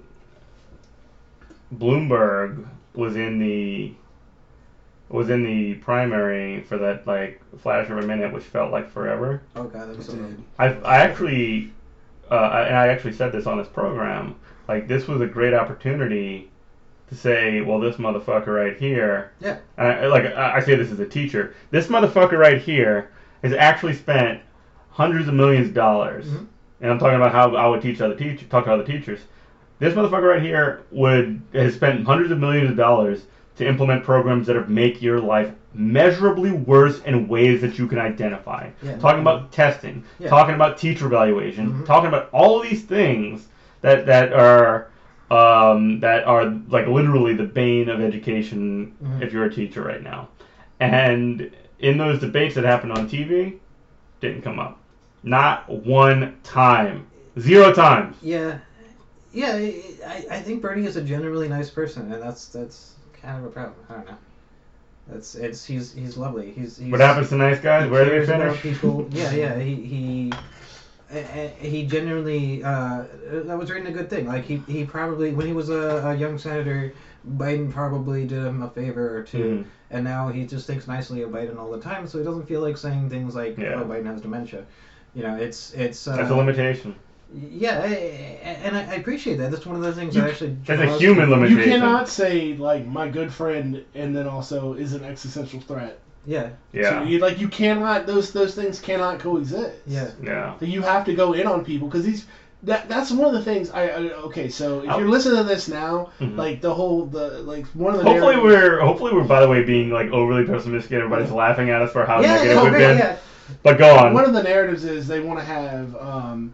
Bloomberg was in the was in the primary for that like flash of a minute, which felt like forever. Oh god, that was so It bad. did. I I actually, uh, I- and I actually said this on this program. Like this was a great opportunity to say, well, this motherfucker right here. Yeah. And I, like I I say this as a teacher. This motherfucker right here has actually spent hundreds of millions of dollars, Mhm. and I'm talking about how I would teach other teach talk to other teachers. This motherfucker right here would has spent hundreds of millions of dollars to implement programs that make your life measurably worse in ways that you can identify. Yeah. Talking about testing, Yeah. talking about teacher evaluation, Mhm. talking about all of these things that that are um, that are like literally the bane of education Mhm. if you're a teacher right now. And in those debates that happened on T V, didn't come up. Not one time. Zero times. Yeah, yeah. I, I think Bernie is a generally nice person, and that's that's kind of a problem. I don't know. That's it's he's he's lovely. He's, he's What happens to nice guys? he Where do we cares about finish? people. Yeah, yeah. He he. a- a- He genuinely, uh, that was reading a good thing. Like he, he probably when he was a, a young senator, Biden probably did him a favor or two, Mhm. and now he just thinks nicely of Biden all the time, so he doesn't feel like saying things like, Yeah. "Oh, Biden has dementia." You know, it's it's. Uh, That's a limitation. Yeah, I- I- and I I appreciate that. That's one of the things You- that actually. That's a draws human people- limitation. You cannot say like my good friend and then also is an existential threat. Yeah, Yeah. So you like you cannot those those things cannot coexist. yeah. Yeah. So you have to go in on people because these that that's one of the things I, I okay so if Oh. you're listening to this now Mhm. like the whole the like one of the Hopefully narratives- we're hopefully we're by the way being like overly pessimistic. Everybody's laughing at us for how Yeah, negative yeah, we've great, been. yeah. But go on. one of the narratives is they want to have um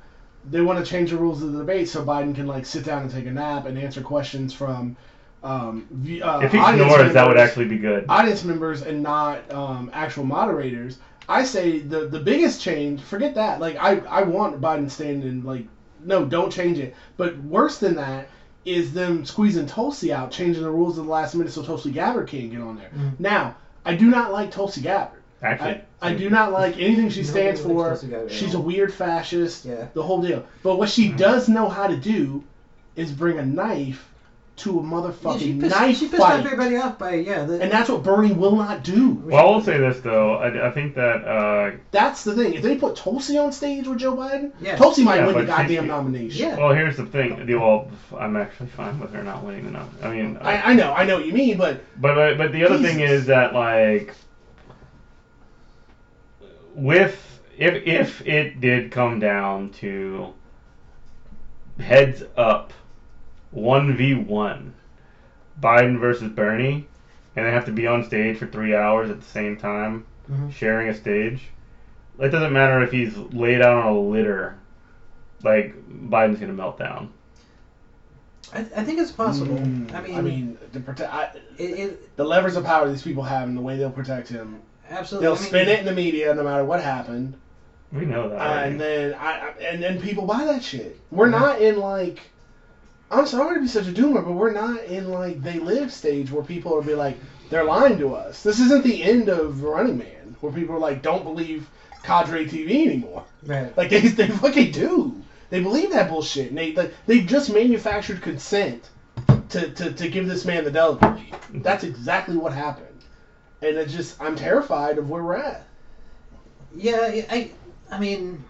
they want to change the rules of the debate so Biden can like sit down and take a nap and answer questions from um, v- uh, If he audience snores, members, that would actually be good. audience members and not um, actual moderators. I say the the biggest change. Forget that. Like I I want Biden standing like no, don't change it. But worse than that is them squeezing Tulsi out, changing the rules at the last minute so Tulsi Gabbard can't get on there. Mm. Now I do not like Tulsi Gabbard. Actually, I, I do not like anything she Nobody stands likes for. Tulsi Gabbard at She's a all. weird fascist. Yeah. The whole deal. But what she does know how to do is bring a knife to a Yeah, motherfucking she pissed, knife she pissed fight. off everybody off by yeah. The, And that's what Bernie will not do. well, I will say this though. I, I think that uh, That's the thing. If they put Tulsi on stage with Joe Biden, Yeah. Tulsi might Yeah, win the but she- goddamn she- nomination. Yeah. well, here's the thing. The, well, I'm actually fine with her not winning the nomination. I mean, I, I know, I know what you mean, but But, but but the other thing Jesus. is that like with if if it did come down to heads up one v one Biden versus Bernie and they have to be on stage for three hours at the same time Mhm. sharing a stage, it doesn't matter if he's laid out on a litter, like Biden's gonna melt down. I, I think it's possible. Mm, I mean, I mean, the, prote- I, it, it the levers of power these people have and the way they'll protect him. absolutely. They'll I mean, spin it in the media no matter what happened. We know that. Uh, already. and then I, I and then people buy that shit. We're Yeah. not in like I'm sorry to be such a doomer, but we're not in like they live stage where people are be like they're lying to us. This isn't the end of Running Man where people are like don't believe Cadre T V anymore. Right. Like they they fucking do. They believe that bullshit. And they like, they just manufactured consent to, to, to give this man the delegate leave. That's exactly what happened. And it's just I'm terrified of where we're at. Yeah, I, I mean,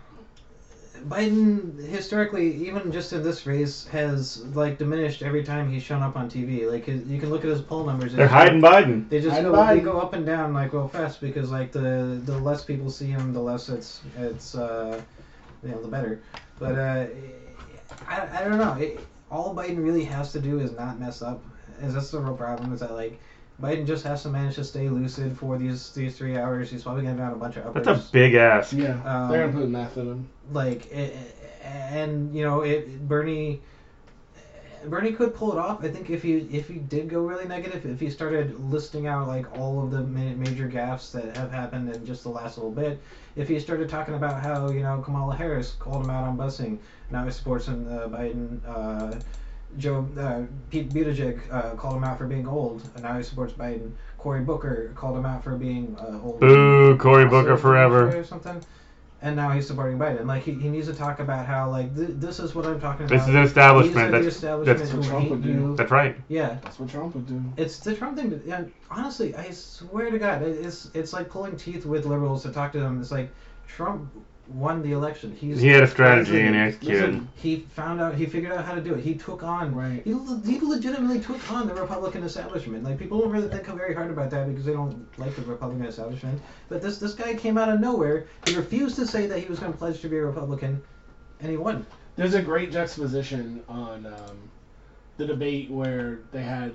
Biden historically, even just in this race, has like diminished every time he's shown up on T V. Like his, you can look at his poll numbers. They're It's- hiding Biden. They just Hiding go, they Biden. go up and down like real fast because like the the less people see him, the less it's it's uh, you know the better. But uh, I, I don't know. It, all Biden really has to do is not mess up. Is that's the real problem? Is that like Biden just has to manage to stay lucid for these these three hours. He's probably gonna have a bunch of uppers. That's a big ass. Yeah. Um, they're gonna put meth in him. like it, and you know it Bernie Bernie could pull it off. I think if he if he did go really negative, if he started listing out like all of the ma- major gaffes that have happened in just the last little bit, if he started talking about how you know Kamala Harris called him out on busing, now he supports him, uh, Biden. Uh, Joe uh, Pete Buttigieg uh, called him out for being old, and now he supports Biden. Cory Booker called him out for being uh, old. Boo, Cory Also Booker forever. or something. And now he's supporting Biden. Like he, he needs to talk about how like th- this is what I'm talking about. This is an These are establishment. the That's establishment that's who what Trump hate would do. you. that's right. Yeah, That's what Trump would do. it's the Trump thing. To, and honestly, I swear to God, it- it's it's like pulling teeth with liberals to talk to them. It's like Trump won the election. He's He had a strategy and he Listen, executed. listen. he found out. He figured out how to do it. He took on. Right. He, le- he legitimately took on the Republican establishment. Like people don't really think very hard about that because they don't like the Republican establishment. But this this guy came out of nowhere. He refused to say that he was going to pledge to be a Republican, and he won. There's a great juxtaposition on um, the debate where they had,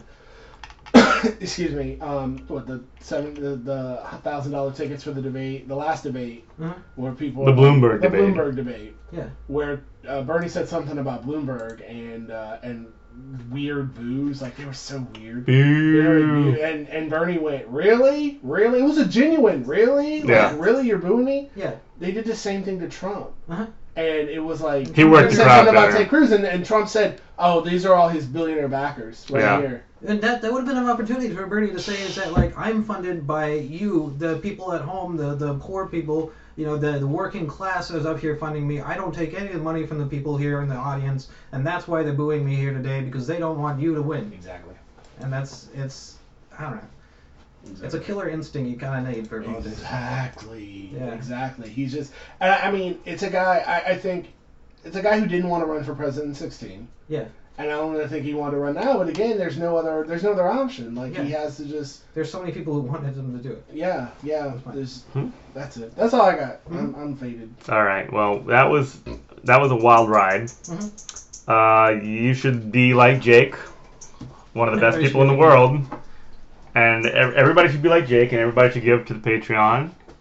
excuse me, um, what the seven the, the thousand dollar tickets for the debate, the last debate, Mhm. where people The Bloomberg the debate. Bloomberg debate, Yeah. where uh, Bernie said something about Bloomberg and uh, and weird boos, like they were so weird. Very Boo. weird. And and Bernie went, really, really? It was a genuine, really, like Yeah. really, you're booing me? Yeah. They did the same thing to Trump. Uh-huh. And it was like He worked he the said crowd something about better. Ted Cruz, and, and Trump said, "Oh, these are all his billionaire backers right Yeah. here." And that, that would have been an opportunity for Bernie to say is that like I'm funded by you, the people at home, the, the poor people, you know, the, the working class is up here funding me. I don't take any of the money from the people here in the audience, and that's why they're booing me here today because they don't want you to win. Exactly. And that's it's I don't know. It's a killer instinct you kind of need for politics. Exactly. Yeah. Exactly. He's just. And I, I mean, it's a guy. I, I think it's a guy who didn't want to run for president in sixteen. Yeah. And I don't really think he wanted to run now. But again, there's no other. There's no other option. Like he Yeah. has to just. There's so many people who wanted him to do it. Yeah. Yeah. That's fine. There's, Hmm. That's it. That's all I got. Mhm. I'm, I'm faded. All right. Well, that was that was a wild ride. Mhm. Uh, you should be like Jake, one of the best Everybody people in should the be. world, and ev- everybody should be like Jake, and everybody should give to the Patreon.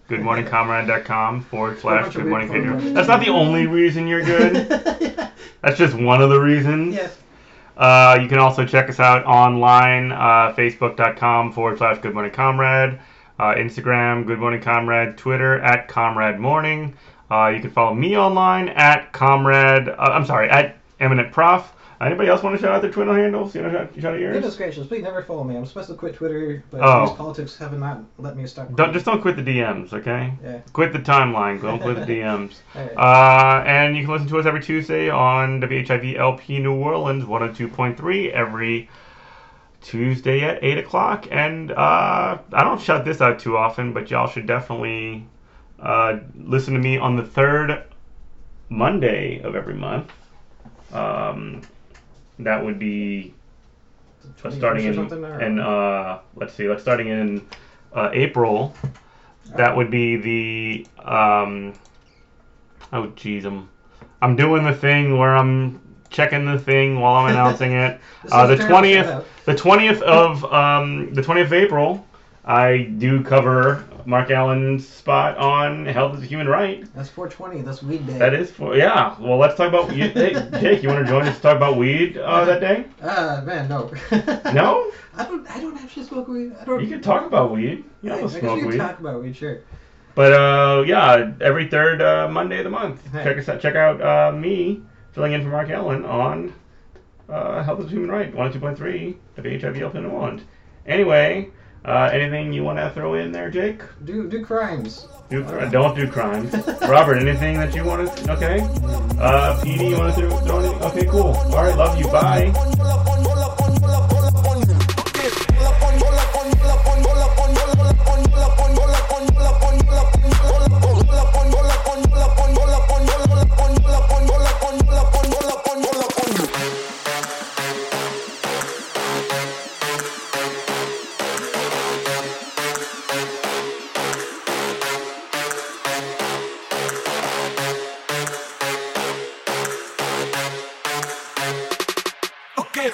good morning comrade dot com forward slash bunch of good morning weird phone Pedro. numbers. That's not the only reason you're good. Yeah. That's just one of the reasons. Yes. Uh, you can also check us out online, uh, facebook.com forward slash Good Morning Comrade, uh, Instagram, Good Morning Comrade, Twitter, at Comrade Morning. Uh, you can follow me online at Comrade, uh, I'm sorry, at Eminent Prof. Anybody else want to shout out their Twitter handles? You know, shout, shout out yours? Goodness gracious, please never follow me. I'm supposed to quit Twitter, but Oh. these politics have not let me stop. Don't, just don't quit the D Ms, okay? Yeah. Quit the timeline. Don't quit the D Ms. Alright. Uh, and you can listen to us every Tuesday on W H I V L P New Orleans one oh two point three every Tuesday at eight o'clock. And uh, I don't shout this out too often, but y'all should definitely uh, listen to me on the third Monday of every month. Um, that would be uh, starting or in, something, or- in uh, let's see, let's starting in uh, April. That would be the um, oh geez, I'm I'm doing the thing where I'm checking the thing while I'm announcing it. This Uh, is the a terrible twentieth, shout-out. the twentieth of um, the twentieth of April, I do cover Mark Allen's spot on health is a human right. That's four twenty. That's weed day. That is for yeah. Well, let's talk about. You, hey, Jake, you want to join us to talk about weed uh, that day? Ah, man, no. No, I don't. I don't actually smoke weed. I don't. you can talk about weed. You I, don't I guess smoke we can weed. talk about weed, sure. But uh, yeah, every third uh, Monday of the month, Hey. check us out. Check out uh, me filling in for Mark Allen on uh, Health is a Human Right, one oh two point three W H I V L P New Orleans. Anyway, uh, anything you want to throw in there, Jake? Do do crimes. Do, don't do crimes. Robert, anything that you want to? Okay. Uh, P D, you want to throw, throw anything? Okay, cool. All right, love you. Bye.